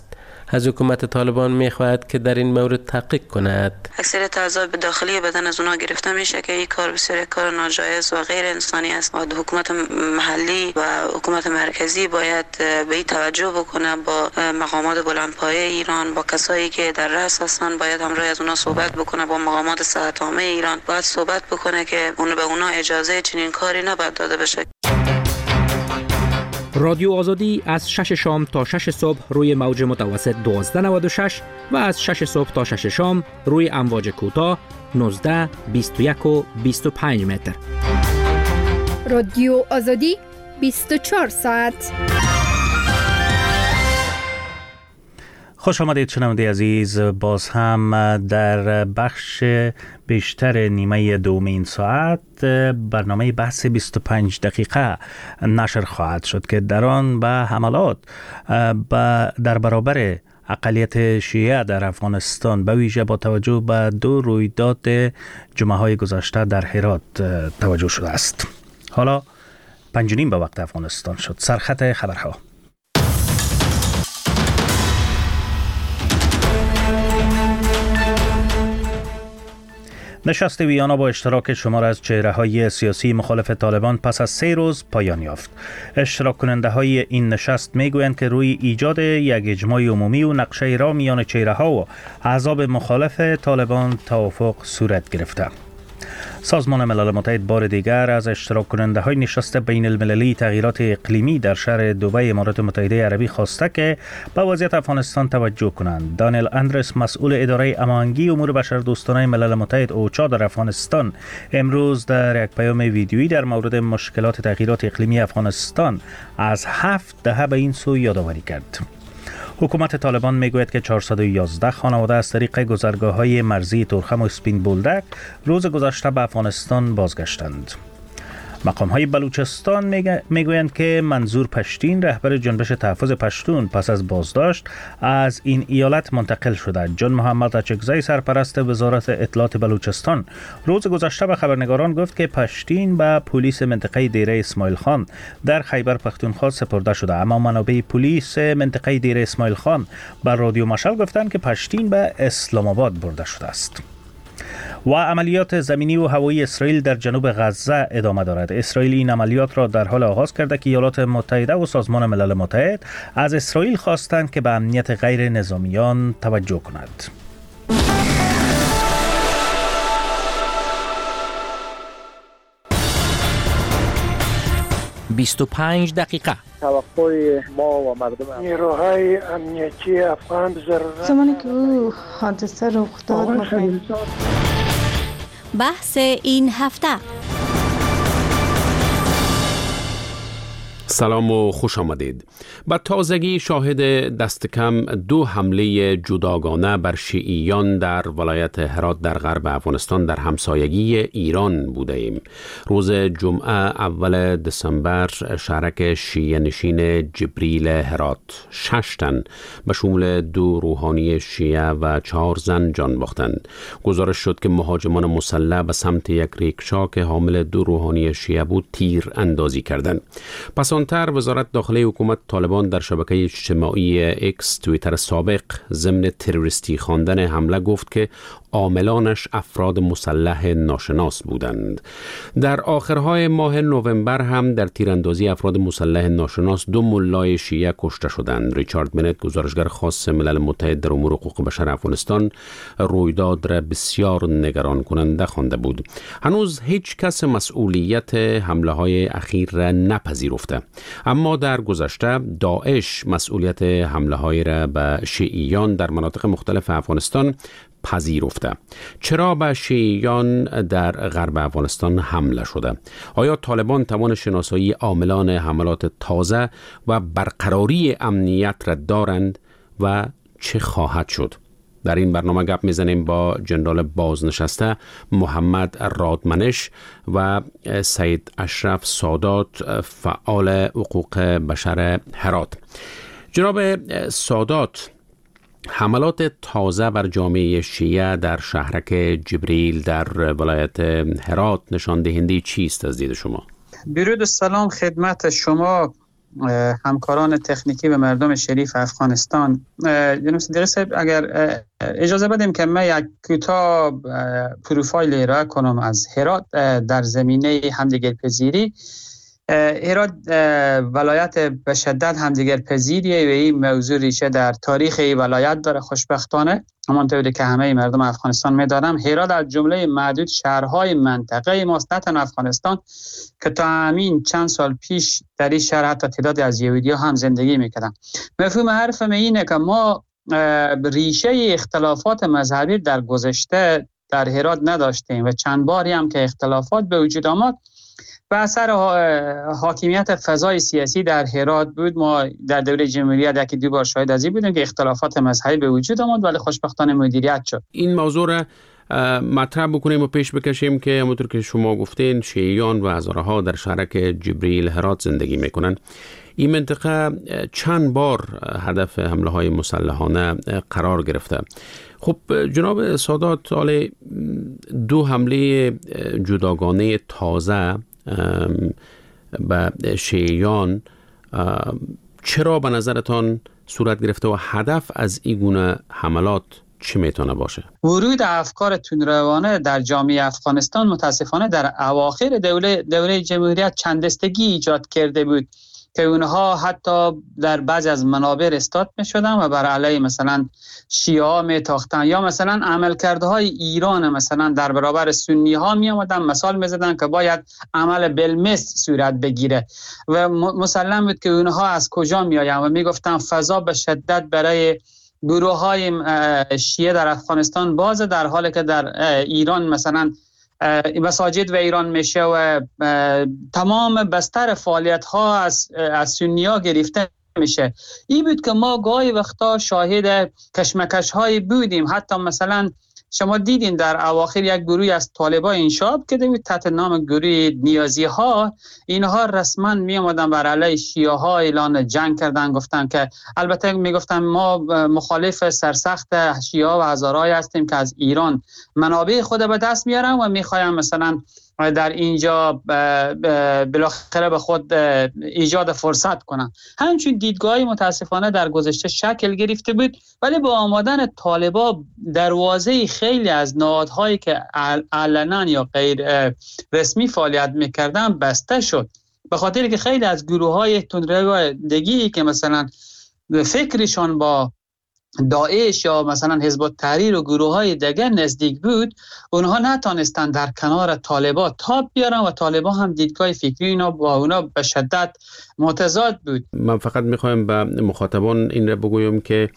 از حکومت طالبان میخواهد که در این مورد تحقیق کند. اکثریت اعضای داخلی بدن از اونها گرفته میشه که این کار بسیار کار ناجایز و غیر انسانی است. حکومت محلی و حکومت مرکزی باید به این توجه بکنه، با مقامات بلندپایه ایران، با کسایی که در رأس هستن باید همراه از اونها صحبت بکنه، با مقامات صحت عامه ایران باید صحبت بکنه که اون به اونها اجازه چنین کاری نباید داده بشه. رادیو آزادی از شش شام تا شش صبح روی موج متوسط دوازده نود و شش و از شش صبح تا شش شام روی امواج کوتاه نوزده، بیست و یک و بیست و پنج متر. رادیو آزادی بیست و چهار ساعت. خوش آمدید شنونده عزیز، باز هم در بخش بیشتر نیمه دومین ساعت برنامه بحث بیست و پنج دقیقه نشر خواهد شد که در آن به حملات در برابر اقلیت شیعه در افغانستان به ویژه با توجه به دو رویداد جمعه های گذشته در هرات توجه شده است. حالا پنج و نیم به وقت افغانستان شد. سرخط خبرها. نشست ویانا با اشتراک شمار از چهره‌های سیاسی مخالف طالبان پس از سه روز پایان یافت. اشتراک کننده های این نشست میگویند که روی ایجاد یک اجماع عمومی و نقشه را میان چهره‌ها و احزاب مخالف طالبان توافق صورت گرفته. سازمان ملل متحد بار دیگر از اشتراک کننده های نشست بین المللی تغییرات اقلیمی در شهر دبی امارات متحده عربی خواسته که به وضعیت افغانستان توجه کنند. دانیل اندرس، مسئول اداره امانگی امور بشردوستانه ملل متحد اوچا در افغانستان، امروز در یک پیام ویدیویی در مورد مشکلات تغییرات اقلیمی افغانستان از هفت دهه به این سو یادآوری کرد. حکومت طالبان میگوید که چهارصد و یازده خانواده از طریق گذرگاه‌های مرزی تورخم و اسپین بولدک روز گذشته به افغانستان بازگشتند. مقام‌های بلوچستان میگویند که منظور پشتین، رهبر جنبش تحفظ پشتون، پس از بازداشت از این ایالت منتقل شده. جان محمد اچکزی، سرپرست وزارت اطلاعات بلوچستان، روز گذشته به خبرنگاران گفت که پشتین به پلیس منطقه دیره اسماعیل خان در خیبر پختونخوا سپرده شده، اما منابع پلیس منطقه دیره اسماعیل خان بر رادیو مشعل گفتند که پشتین به اسلام آباد برده شده است. و عملیات زمینی و هوایی اسرائیل در جنوب غزه ادامه دارد. اسرائیل این عملیات را در حال آغاز کرده که ایالات متحده و سازمان ملل متحد از اسرائیل خواستند که به امنیت غیر نظامیان توجه کند. بیست و پنج دقیقه. توقع ما و مردم نیروهای امنیتی افغان ضرورت زمانی که او حادثه رخ داد. بحث این هفته. سلام و خوش آمدید. با تازگی شاهد دست کم دو حمله جداگانه بر شیعیان در ولایت هرات در غرب افغانستان در همسایگی ایران بوده ایم. روز جمعه اول دسامبر شهرک شیعه نشین جبریل هرات شش تن به شمول دو روحانی شیعه و چهار زن جان باختند. گزارش شد که مهاجمان مسلح به سمت یک ریکشا که حامل دو روحانی شیعه بود تیر اندازی کردند. پس آنتر وزارت داخلی حکومت طالبان در شبکه اجتماعی اکس توییتر سابق ضمن تروریستی خواندن حمله گفت که عاملانش افراد مسلح ناشناس بودند. در آخرهای ماه نوامبر هم در تیراندازی افراد مسلح ناشناس دو ملای شیعه کشته شدند. ریچارد بنت، گزارشگر خاص ملل متحد در امور حقوق بشر افغانستان، رویداد را بسیار نگران کننده خوانده بود. هنوز هیچ کس مسئولیت حمله های اخیر را نپذیرفته، اما در گذشته داعش مسئولیت حمله های را به شیعیان در مناطق مختلف افغانستان پذیرفته. چرا به شیعیان در غرب افغانستان حمله شده؟ آیا طالبان توان شناسایی عاملان حملات تازه و برقراری امنیت را دارند و چه خواهد شد؟ در این برنامه گپ میزنیم با جنرال بازنشسته محمد رادمنش و سید اشرف سادات، فعال حقوق بشر هرات. جناب سادات، حملات تازه بر جامعه شیعه در شهرک جبریل در ولایت هرات نشان دهنده چیست از دید شما؟ درود و سلام خدمت شما همکاران تکنیکی و مردم شریف افغانستان. جناب صدیقی صاحب اگر اجازه بدیم که من یک کوتاه پروفایل ارائه کنم از هرات در زمینه همدیگرپذیری. هرات ولایت به شدت همدیگرپذیریه و این موضوع ریشه در تاریخ این ولایت داره. خوشبختانه همانطوری که همه مردم افغانستان می‌دانم، هرات از جمله معدود شهرهای منطقه ماست، نه تنها افغانستان، که تا همین چند سال پیش در این شهر حتی تعدادی از یهودی‌ها هم زندگی می‌کردن. مفهوم حرفم اینه که ما ریشه اختلافات مذهبی در گذشته در هرات نداشتیم و چند باری هم که اختلافات به وجود آمد به اثر حاکمیت فضای سیاسی در هرات بود. ما در دوره جمهوریت یکی دو بار شاهد از این بودیم که اختلافات مذهبی به وجود آمد، ولی خوشبختانه مدیریت شد. این موضوع را مطرح بکنیم و پیش بکشیم که همونطور که شما گفتین شیعیان و هزارها در شهرک جبریل هرات زندگی میکنن. این منطقه چند بار هدف حمله های مسلحانه قرار گرفته. خب جناب سادات، حالا دو حمله جداگانه تازه به شیعیان چرا به نظرتان صورت گرفته و هدف از این گونه حملات چی میتونه باشه؟ ورود افکار تندروانه در جامعه افغانستان متاسفانه در اواخر دوره دوره جمهوریت چند دستگی ایجاد کرده بود که اونها حتی در بعضی از منابر استاد می شدن و بر علیه مثلا شیعه ها می تاختن، یا مثلا عملکردهای ایران مثلا در برابر سنی ها می آمدن مثال می زدن که باید عمل بالمثل صورت بگیره و مسلم بود که اونها از کجا می آیند و می گفتن فضا به شدت برای گروه های شیعه در افغانستان بازه، در حالی که در ایران مثلا مساجد و ایران میشه و تمام بستر فعالیت ها از از سنی ها گرفته میشه. این بود که ما گاهی وقتا شاهد کشمکش های بودیم. حتی مثلا شما دیدین در اواخر یک گروه از طالبان انشاب کرده بود تحت نام گروه نیازی ها. اینها رسما می آمدن بر علیه شیعه ها اعلان جنگ کردن، گفتن که البته می گفتن ما مخالف سرسخت شیعه و هزارهایی هستیم که از ایران منابع خود به دست میارن و میخوایم مثلا در اینجا بالاخره به خود ایجاد فرصت کنن. همچنین دیدگاهی متاسفانه در گذشته شکل گرفته بود، ولی با آمدن طالبا دروازه خیلی از نهادهایی که علنا یا غیر رسمی فعالیت میکردن بسته شد، به خاطر که خیلی از گروه های تندروادگی که مثلا فکرشان با داعش یا مثلا حزب التحریر و گروه های دیگر نزدیک بود، اونها نتانستن در کنار طالبان تاب بیارن و طالبان هم دیدگاه فکری اینا با اونا به شدت متضاد بود. من فقط میخوایم به مخاطبان این را بگویم که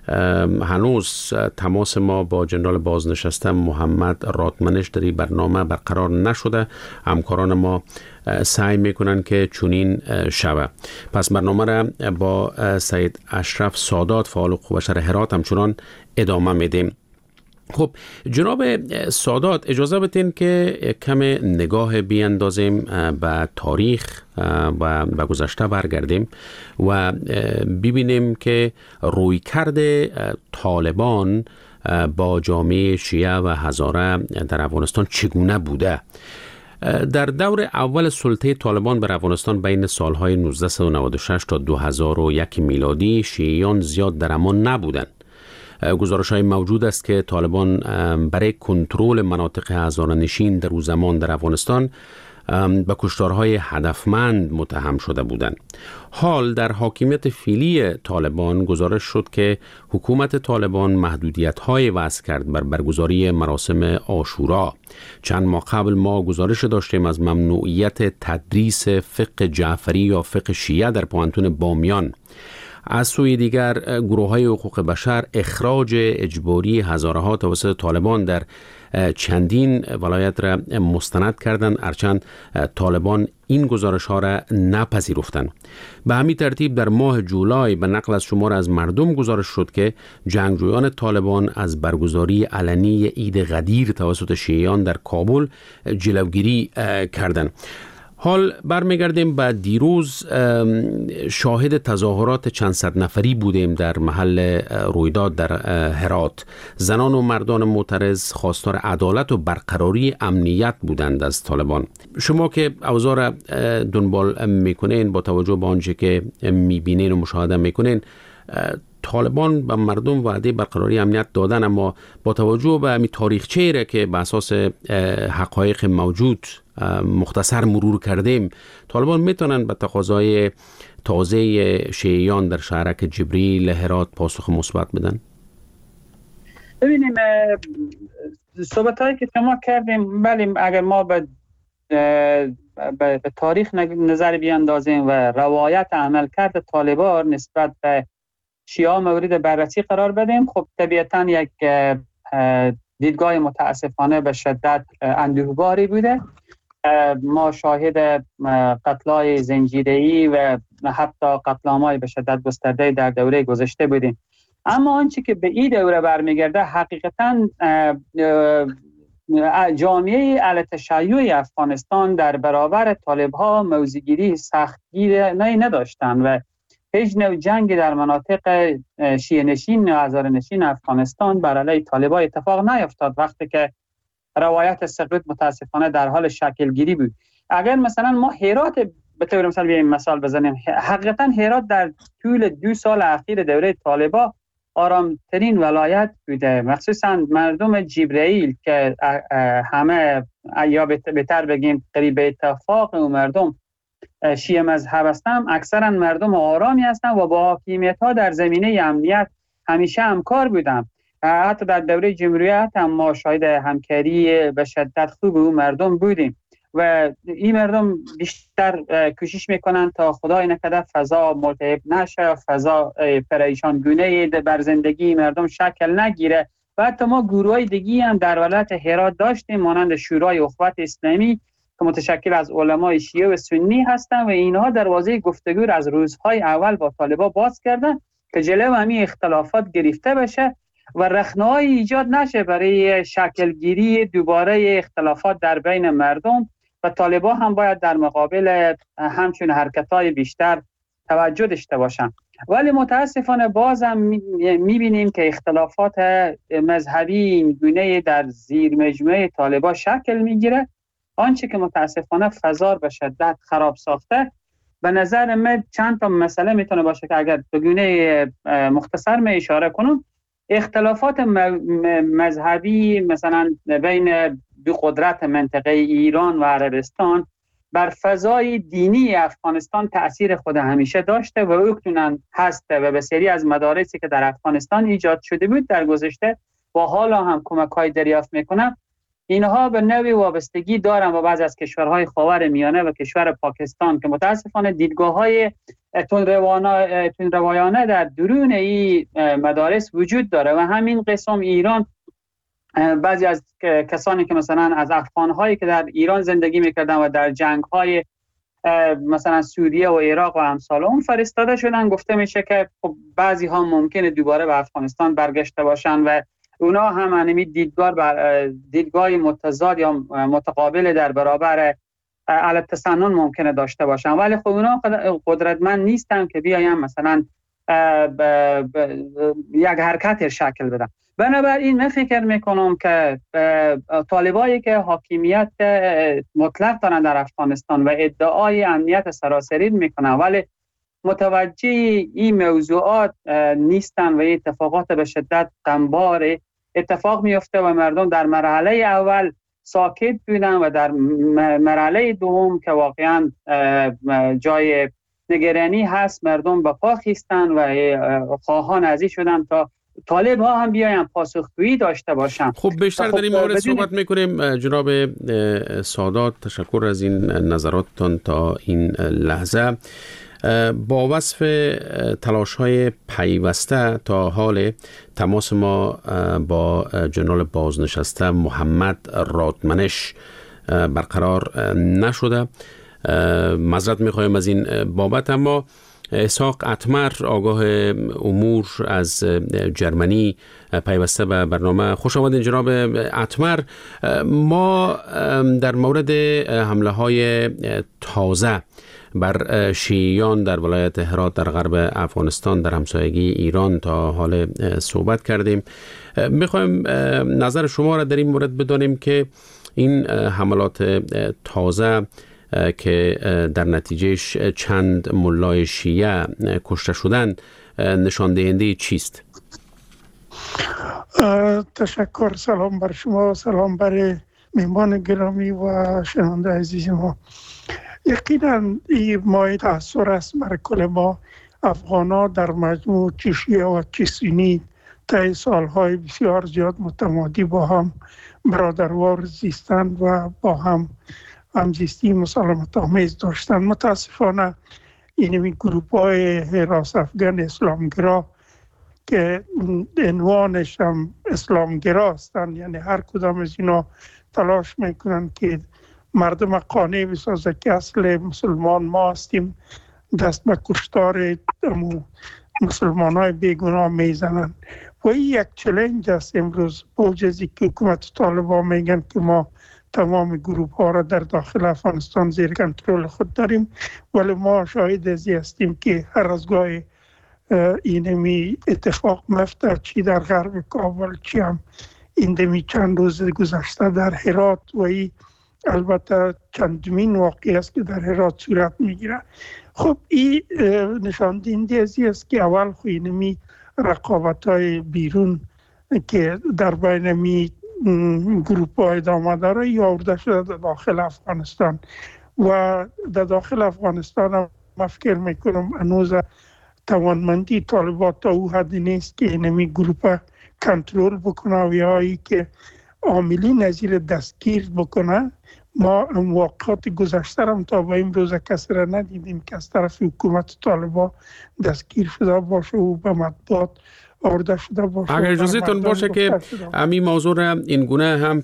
هنوز تماس ما با جنرال بازنشسته محمد راتمنش در این برنامه برقرار نشده. همکاران ما سعی میکنن که چنین شود. پس برنامه را با سید اشرف سادات فعال حقوق بشر هرات همچنان ادامه میدیم. خب جناب سادات، اجازه بدین که کم نگاه بیاندازیم به تاریخ و به گذشته برگردیم و ببینیم که رویکرد طالبان با جامعه شیعه و هزاره در افغانستان چگونه بوده. در دور اول سلطه طالبان بر افغانستان بین سالهای نوزده نود و شش تا دو هزار و یک میلادی شیعیان زیاد در امان نبودند. گزارش های موجود است که طالبان برای کنترل مناطق هزاره‌نشین در او زمان در افغانستان به کشتارهای هدفمند متهم شده بودند. حال در حاکمیت فعلی طالبان گزارش شد که حکومت طالبان محدودیت‌های وضع کرد بر برگزاری مراسم عاشورا. چند ماه قبل ما گزارش داشتیم از ممنوعیت تدریس فقه جعفری یا فقه شیعه در پوهنتون بامیان. از سوی دیگر گروه‌های حقوق بشر اخراج اجباری هزارها توسط طالبان در چندین ولایت را مستند کردند، هرچند طالبان این گزارش ها را نپذیرفتند. به همین ترتیب در ماه جولای به نقل از شمار از مردم گزارش شد که جنگجویان طالبان از برگزاری علنی عید غدیر توسط شیعیان در کابل جلوگیری کردند. حال برمیگردیم به دیروز شاهد تظاهرات چند صد نفری بودیم در محل رویداد در هرات. زنان و مردان معترض خواستار عدالت و برقراری امنیت بودند از طالبان. شما که اوضاع را دنبال میکنین، با توجه به آنچه که میبینین و مشاهده میکنین، طالبان به مردم وعده برقراری امنیت دادن، اما با توجه به می تاریخچه‌ای را که به اساس حقایق موجود مختصر مرور کردیم، طالبان میتونن به تقاضای تازه شیعیان در شهرک جبریل هرات پاسخ مثبت بدن؟ ببینیم صحبتایی که شما کردیم، بله اگر ما به به تاریخ نظر بیاندازیم و روایت عملکرد طالبان نسبت به شیعه مورد بررسی قرار بدیم، خب طبیعتاً یک دیدگاه متاسفانه به شدت اندوهباری بوده. ما شاهد قتل‌های زنجیره‌ای و حتی قتل‌عام‌های به شدت گسترده در دوره گذشته بودیم. اما آنچه که به این دوره برمیگرده، حقیقتاً جامعه اهل تشیع افغانستان در برابر طالب‌ها موضع‌گیری سختگیری نداشتند و هیچ نوع جنگ در مناطق شیعه نشین و هزاره نشین افغانستان بر علیه طالبان اتفاق نیفتاد، وقتی که روایت سقوط متاسفانه در حال شکل گیری بود. اگر مثلا ما هرات به طور مثال بیایم مثال بزنیم، حقیقتا هرات در طول دو سال اخیر دوره طالبان آرامترین ولایت بوده، مخصوصا مردم جبرائیل که همه یا بهتر بگیم قریب اتفاق و مردم شیعه مذهب هستند، اکثرا مردم آرامی هستند و با حاکمیت ها در زمینه امنیت همیشه همکار بودند. حتی در دوره جمهوریت هم ما شاهد همکاری به شدت خوب او مردم بودیم و این مردم بیشتر کوشش میکنند تا خدای نکرده فضا ملتهب نشه، فضا پریشان گونه بر زندگی مردم شکل نگیره. و حتی ما گروهای دیگی هم در ولایت هرات داشتیم، مانند شورای اخوت اسلامی که متشکل از علمای شیعه و سنی هستند و اینها دروازه گفتگو از روزهای اول با طالبان باز کردن که جلو همین اختلافات گرفته بشه و رخنه‌های ایجاد نشه برای شکلگیری دوباره اختلافات در بین مردم. و طالبان هم باید در مقابل همچون حرکت‌های بیشتر توجه داشته باشن. ولی متاسفانه باز هم می‌بینیم که اختلافات مذهبی این گونه در زیر مجموعه طالبان شکل میگیره، آنچه که متاسفانه فضا به شدت خراب ساخته. به نظر من چند تا مسئله میتونه باشه که اگر به گونه مختصر می اشاره کنم، اختلافات مذهبی مثلا بین دو قدرت منطقه ایران و عربستان بر فضای دینی افغانستان تأثیر خود همیشه داشته و اکنون هسته و بسیاری از مدارسی که در افغانستان ایجاد شده بود در گذشته و حالا هم کمک‌های دریافت میکنن، اینها به نوعی وابستگی دارن با بعضی از کشورهای خاور میانه و کشور پاکستان که متاسفانه دیدگاه‌های تندروایانه در درون این مدارس وجود داره و همین قسم ایران بعضی از کسانی که مثلا از افغان‌هایی که در ایران زندگی میکردن و در جنگ‌های مثلا سوریه و عراق و امثال اون فرستاده شدن، گفته میشه که خب بعضی ها ممکنه دوباره به افغانستان برگشته باشن و اونا هم انمی دیدگاه دیدگاه متضاد یا متقابل در برابر اهل تسنن ممکنه داشته باشن، ولی خب اونا قدرتمند نیستن که بیاین مثلا ب ب یک حرکت شکل بدن. بنابراین من فکر میکنم که طالبایی که حاکمیت مطلق دارن در افغانستان و ادعای امنیت سراسری میکنن ولی متوجه این موضوعات نیستن و این اتفاقات به شدت غمبار اتفاق میفته و مردم در مرحله اول ساکت بودن و در مرحله دوم که واقعا جای نگرانی هست مردم به پا خیستن و خواهان ازی شدن تا طالب ها هم بیاین پاسخگویی داشته باشن. خب بیشتر در این مورد صحبت میکنیم. جناب سادات، تشکر از این نظراتتان تا این لحظه. با وصف تلاش های پیوسته تا حال تماس ما با جنرال بازنشسته محمد رادمنش برقرار نشده. معذرت میخوایم از این بابت، اما اسحاق اتمر آگاه امور از جرمنی پیوسته به برنامه. خوش آمدین جناب اتمر. ما در مورد حمله های تازه بر شیعیان در ولایت هرات در غرب افغانستان در همسایگی ایران تا حال صحبت کردیم. میخوایم نظر شما را در این مورد بدانیم که این حملات تازه که در نتیجهش چند ملای شیعه کشته شدن نشان دهنده چیست؟ تشکر. سلام بر شما، سلام بر مهمان گرامی و شنونده عزیز ما. یقینا این مایه تأثیر است بر کل ما افغانا در مجموع چه شیعه و چه سنی طی سالهای بسیار زیاد متمادی با هم برادروار زیستند و با هم همزیستی مسالمت آمیز داشتند. متاسفانه این گروپ های حراس افغان اسلامگرا که عنوانش هم اسلامگرا هستند، یعنی هر کدام از اینا تلاش میکنن که مردم قانع بسازه که اصل مسلمان ما هستیم، دست به کشتار مسلمان های بیگناه میزنن و این یک چلنج است امروز. بوجزی که حکومت طالبان میگن که ما تمام گروپ ها را در داخل افغانستان زیر کنترل خود داریم، ولی ما شاهد ازی هستیم که هر از گاه اینمی اتفاق مفته، چی در غرب کابل چی هم ایندمی چند روز گذشته در هرات و ای البته چندمین واقعی است که در هرات صورت میگیره. خب این نشان دهنده ازی است که اول خو اینمی رقابت های بیرون که در بین می گروپ های ادامه داره یا آورده شده در داخل افغانستان و در داخل افغانستان هم من فکر میکنم هنوز توانمندی طالبات تا او حدی نیست که اینمی گروپ کنترل بکنه و یا ای که عاملین نظیر دستگیر بکنه. ما واقعات گذشته هم تا به امروز کسی را ندیدیم که از طرف حکومت طالبان دستگیر شده باشه و به مطبوعات آورده شده باشه. اگر اجازهتون باشه که همین موضوع را این گونه هم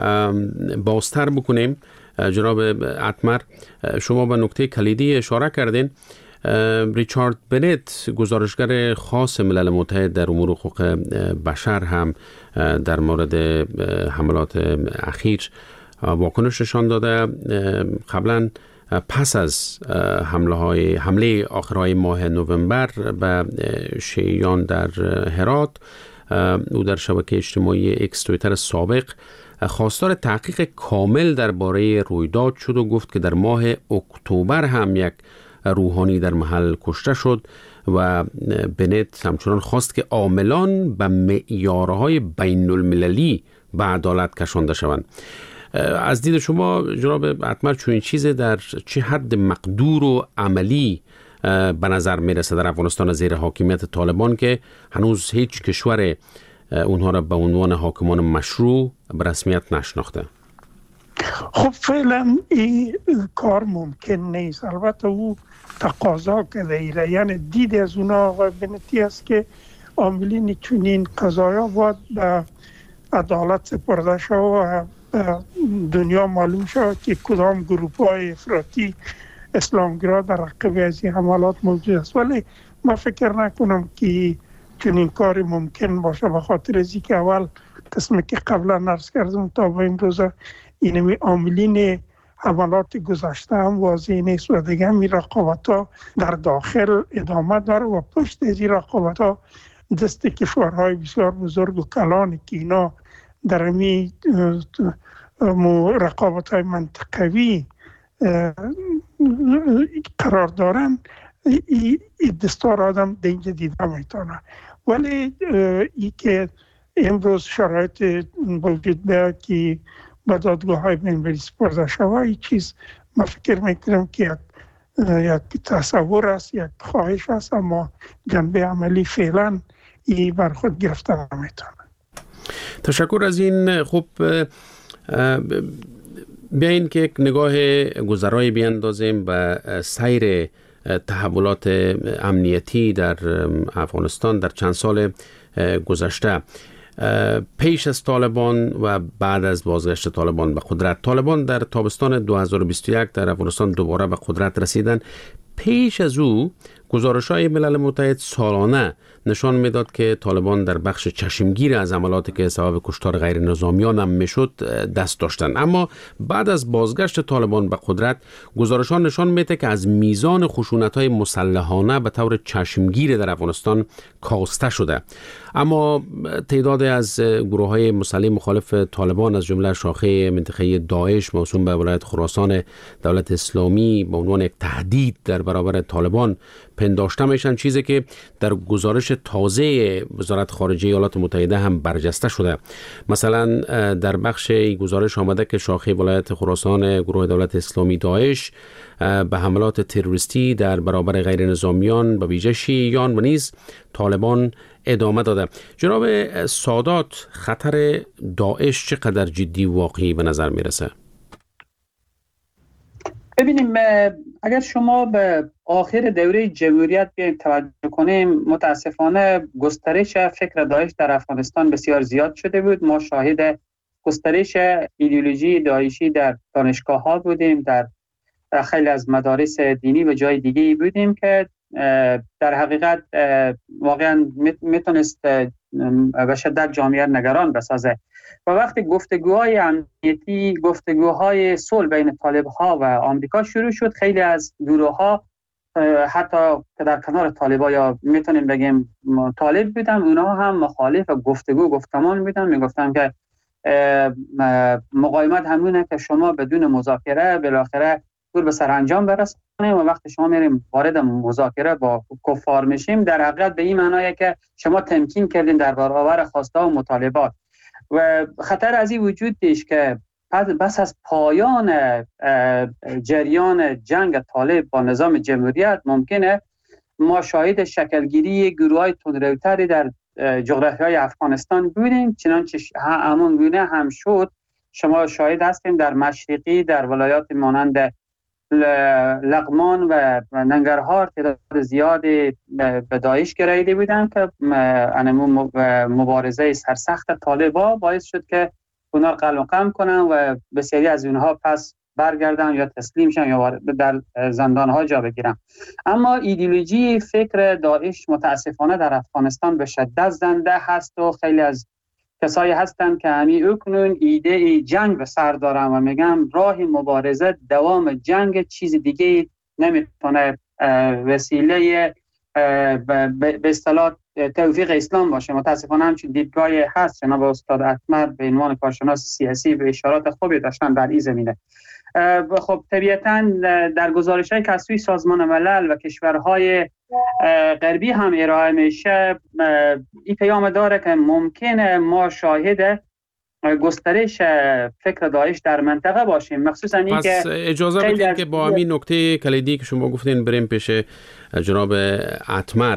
بازتر بکنیم. جناب اتمر، شما به نکته کلیدی اشاره کردین. ریچارد بنت، گزارشگر خاص ملل متحد در امور حقوق بشر، هم در مورد حملات اخیر واکنش نشان داده. قبلا پس از حمله های حمله آخرهای ماه نوامبر به شیعیان در هرات، او در شبکه اجتماعی اکس توییتر سابق خواستار تحقیق کامل درباره رویداد شد و گفت که در ماه اکتبر هم یک روحانی در محل کشته شد و بنت همچنان خواست که عاملان به معیارهای بین المللی به عدالت کشانده شوند. از دید شما جناب اتمر چون این چیز در چه حد مقدور و عملی به نظر میرسه در افغانستان زیر حاکمیت طالبان که هنوز هیچ کشور اونها را به عنوان حاکمان مشروع به رسمیت نشناخته؟ خب فعلا این کار ممکن نیست. البته او تقاضا کرده ایره، یعنی دید از اونا آقای بنتی است که عاملین چنین قضایا باید به عدالت سپرده شد و دنیا معلوم شد که کدام گروپ های افراطی اسلامگرا در رقب از این حملات موجود است. ولی من فکر نکنم که چنین کاری ممکن باشه، به خاطر ازی که اول قسمی که قبلا عرض کردم تا به امروز اینمی عاملین حملات گذشته هم واضح نیست و دیگه می رقابت ها در داخل ادامه داره و پشت از این رقابت ها دست کشورهای بسیار بزرگ و کلان که اینا در امی رقابت های منطقوی قرار دارن، این دستار آدم دینجا دیده میتونه. ولی ای که امروز شرایط وجود به که به دادگاه های بین‌المللی سپرده شود، این چیز من فکر میکنم که یک, یک تصور است، یک خواهش است، اما جنبه عملی فعلا این بر خود گرفته نمیتونه. تشکر از این. خب بیاین که یک نگاه گذرایی بیاندازیم به سیر تحولات امنیتی در افغانستان در چند سال گذشته. پیش از طالبان و بعد از بازگشت طالبان به قدرت، طالبان در تابستان دو هزار و بیست و یک در افغانستان دوباره به قدرت رسیدن. پیش از او گزارش‌های ملل متحد سالانه نشان میداد که طالبان در بخش چشمگیر از عملاتی که سبب کشتار غیر نظامیان هم میشد دست داشتند. اما بعد از بازگشت طالبان به قدرت، گزارش‌ها نشان میده که از میزان خشونت‌های مسلحانه به طور چشمگیر در افغانستان کاسته شده. اما تعداد از گروه‌های مسلح مخالف طالبان از جمله شاخه منطقه داعش موسوم به ولایت خراسان دولت اسلامی به عنوان یک تهدید در برابر طالبان پنداشته میشن، چیزی که در گزارش تازه وزارت خارجه ایالات متحده هم برجسته شده. مثلا در بخش گزارش آمده که شاخه ولایت خراسان گروه دولت اسلامی داعش به حملات تروریستی در برابر غیر نظامیان به ویژه شیعیان و نیز طالبان ادامه داده. جناب سادات، خطر داعش چقدر جدی واقعی به نظر میرسه؟ ببینیم، اگر شما به آخر دوره جمهوریت بیایم توجه کنیم، متاسفانه گسترش فکر داعش در افغانستان بسیار زیاد شده بود. ما شاهد گسترش ایدئولوژی داعشی در دانشگاه ها بودیم، در خیلی از مدارس دینی و جای دیگه بودیم که در حقیقت واقعا میتونست به شدت جامعه نگران بسازه. و وقتی گفتگوهای امنیتی، گفتگوهای صلح بین طالب‌ها و آمریکا شروع شد، خیلی از گروه‌ها حتی که در کنار طالب‌ها یا میتونیم بگیم طالب بودن، اونها هم مخالف گفتگو گفتمان بودن. میگفتن که مقاومت همونه که شما بدون مذاکره بالاخره دور به سرانجام برسونیم و وقتی شما میریم وارد مذاکره با کفار میشیم، در حقیقت به این معنیه که شما تمکین کردین در برابر خواسته و مطالبات. و خطر از این وجود داشت که بس از پایان جریان جنگ طالب با نظام جمهوریت ممکنه ما شاهد شکلگیری گروه‌های تندروتری در جغرافیای افغانستان بودیم، چنانچه همون گونه هم شد. شما شاهد هستیم در مشرقی، در ولایات مانند لغمان و ننگرهار تعداد زیادی به داعش گراییده بودن که مبارزه سرسخت طالبا باعث شد که اونا قلم قم کنن و بسیاری از اونها پس برگردن یا تسلیم شن یا در زندانها جا بگیرن. اما ایدئولوژی فکر داعش متاسفانه در افغانستان به شدت زنده هست و خیلی از کسایی هستن که همی اکنون ایده جنگ به سر دارن و میگن راه مبارزه دوام جنگ، چیز دیگه نمیتونه وسیله به اصطلاح توفیق اسلام باشه. متاسفانه همچین دیدگاهی هست. جناب استاد اتمر به عنوان کارشناس سیاسی به اشارات خوبی داشتن در این زمینه. خب طبیعتاً در گزارش‌های که از سوی سازمان ملل و کشورهای غربی هم ارائه میشه، این پیام داره که ممکنه ما شاهد گسترش فکر داعش در منطقه باشیم، مخصوصا این که اجازه بدید که با همین نکته کلیدی که شما گفتین بریم پیش جناب اتمر.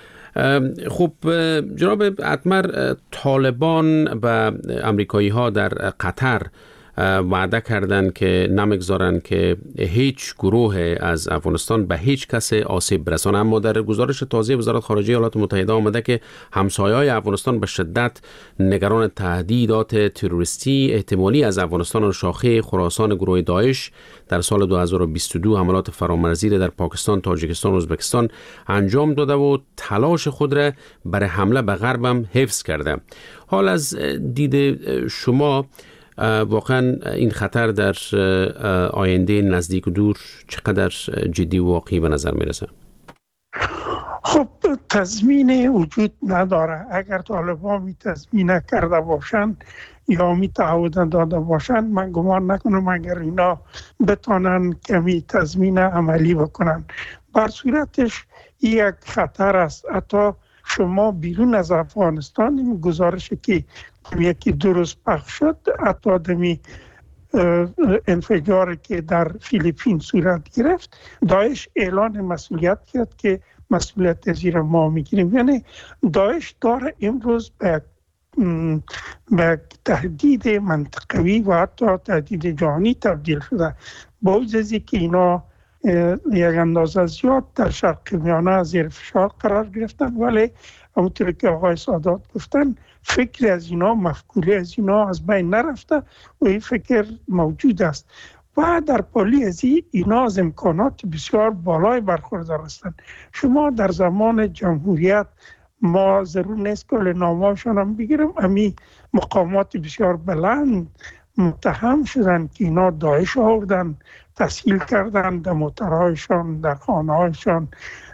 خب جناب اتمر، طالبان و امریکایی ها در قطر وعده کردند که نمیگذارند که هیچ گروه از افغانستان به هیچ کس آسیب برسانه. اما در گزارش تازه وزارت خارجه ایالات متحده آمده که همسایه‌های افغانستان به شدت نگران تهدیدات تروریستی احتمالی از افغانستان و شاخه خراسان گروه داعش در سال دو هزار و بیست و دو حملات فرامرزی در پاکستان، تاجیکستان و ازبکستان انجام داده و تلاش خود را برای حمله به غرب هم حفظ کرده. حال از دید شما واقعا این خطر در آینده نزدیک و دور چقدر جدی و واقعی به نظر میرسه؟ خب تضمین وجود نداره. اگر طالبان می تضمین کرده باشند یا می تعهد داده باشند، من گمان نکنم اگر اینا بتانن کمی تضمین عملی بکنن. بر صورتش یک خطر است. حتی شما بیرون از افغانستان، این گزارشی که یکی درست پخش شد، حتی دمی انفجاری که در فیلیپین صورت گرفت، داعش اعلان مسئولیت کرد که مسئولیت زیر ما میگیریم. یعنی داعش داره امروز به به تهدید منطقوی و حتی تهدید جهانی تبدیل شده. با وجودی که اینا یک اندازه زیاد در شرق میانه زیر فشار قرار گرفتن، ولی همونطور که آقای سادات گفتن فکر از اینا، مفکوره از اینا از بین نرفته و این فکر موجود است. و در پالی از اینا از امکانات بسیار بالای برخوردار هستند. شما در زمان جمهوریت ما ضرور نیست که نامه‌شان هم بگیرم، امی مقامات بسیار بلند متهم شدن که اینا داعش آوردن، تسهیل کردن در موترهایشان، در خانه‌هایشان،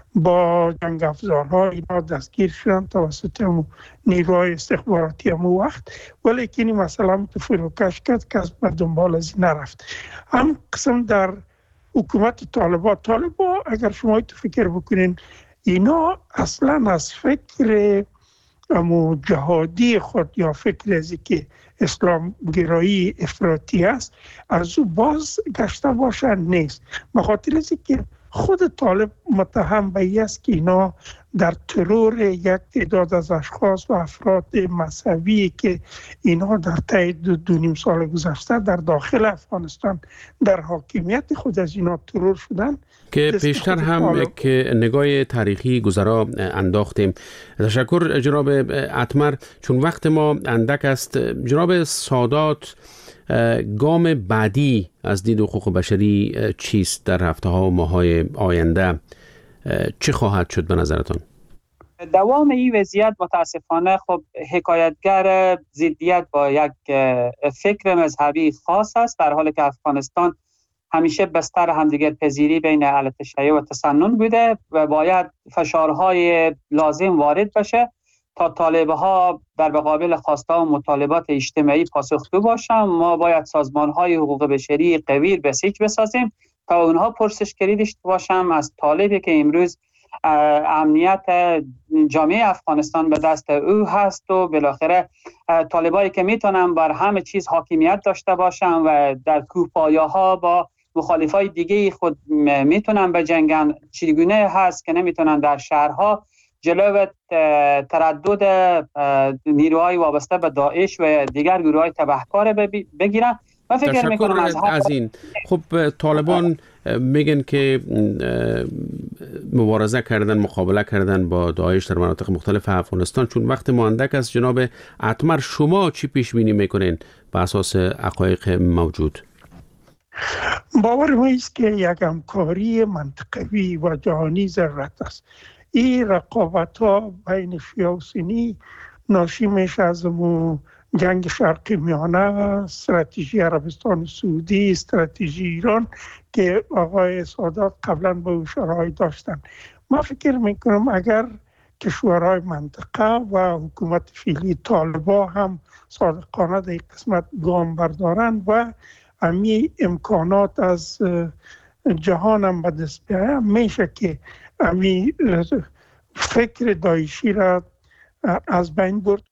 با جنگ افزارها اینا دستگیر شدن توسط نیروهای استخباراتی همون وقت. ولی که این مسئله هم تو فروکش کرد که از دنبال از این نرفت. هم قسم در حکومت طالبان طالبان اگر شما تو فکر بکنین اینا اصلا از فکر امو جهادی خود یا فکر ازی که اسلام گرایی افراطی است از او باز گشته باشن نیست. بخاطر ازی که خود طالب متهم به این است که اینا در ترور یک تعداد از اشخاص و افراد مذهبی که اینا در طی دو, دو نیم سال گذشته در داخل افغانستان در حاکمیت خود از اینا ترور شدن که پیشتر هم که نگاه تاریخی گذرا انداختیم. تشکر جناب اتمر. چون وقت ما اندک است، جناب سادات گام بعدی از دید حقوق بشری چیست در هفته ها و ماه های آینده؟ چه خواهد شد به نظرتان؟ دوام این وضعیت متاسفانه خب حکایتگر ضدیت با یک فکر مذهبی خاص است، در حالی که افغانستان همیشه بستر همدیگر پذیری بین اهل تشیع و تسنن بوده و باید فشارهای لازم وارد بشه تا طالبه ها در مقابل خواسته و مطالبات اجتماعی پاسخگو باشند. ما باید سازمان های حقوق بشری قوی بسیج بسازیم تا اونها پرسشگری داشته باشند از طالبی که امروز امنیت جامعه افغانستان به دست او هست و بالاخره طالبایی که میتونن بر همه چیز حاکمیت داشته باشن و در کوهپایه‌ها با مخالفای دیگه خود میتونن بجنگن، چگونه هست که نمیتونن در شهرها جلو تردد نیروهای وابسته به داعش و دیگر گروه‌های تبهکار بگیرن. من فکر میکنم از, از این خب طالبان میگن که مبارزه کردن، مقابله کردن با داعش در مناطق مختلف افغانستان. چون وقت ما اندک است، جناب اتمر شما چی پیش بینی میکنین بر اساس حقایق موجود؟ باور ما است که یک همکاری منطقوی و جهانی ضرورت است. این رقابت ها بین شیعه و سنی ناشی میشه از جنگ شرقی میانه، استراتژی عربستان سعودی، استراتژی ایران که آقای سادات قبلا با او شرایط داشتن. ما فکر میکنم اگر کشورهای منطقه و حکومت فعلی طالبان هم صادقانه در قسمت گام بردارن و امی امکانات از جهان هم به دست بیاید، میشه که امی فکر داعشی را از بین برد.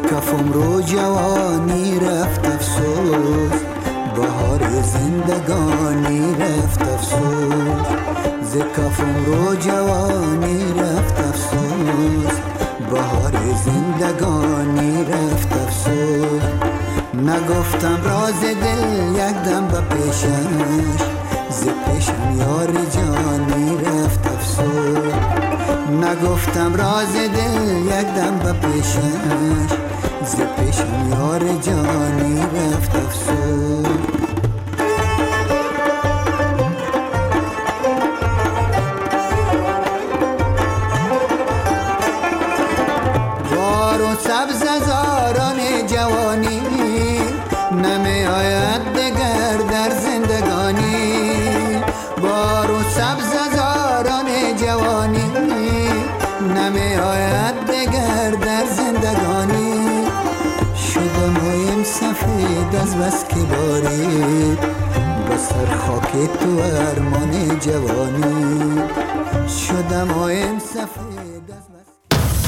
کفم رو جوانی رفت افسوس، بهار زندگانی رفت افسوس. ز کفم رو جوانی رفت افسوس، بهار زندگانی رفت افسوس. نگفتم راز دل یک دم به پیشش، ز پیشم یار جانی رفت افسوس. نگفتم راز دل یک دم به پیشش، ز پیشم یار جانی رفت افسوس. بار و سبز زاران جوانی، نمی آید دگر در زندگانی. بار و سبز زاران جوانی، نمی آید دگر در زندگانی. شدم هایم سفید از بس که بارید، بسر خاک تو ارمان جوانی. شدم هایم سفید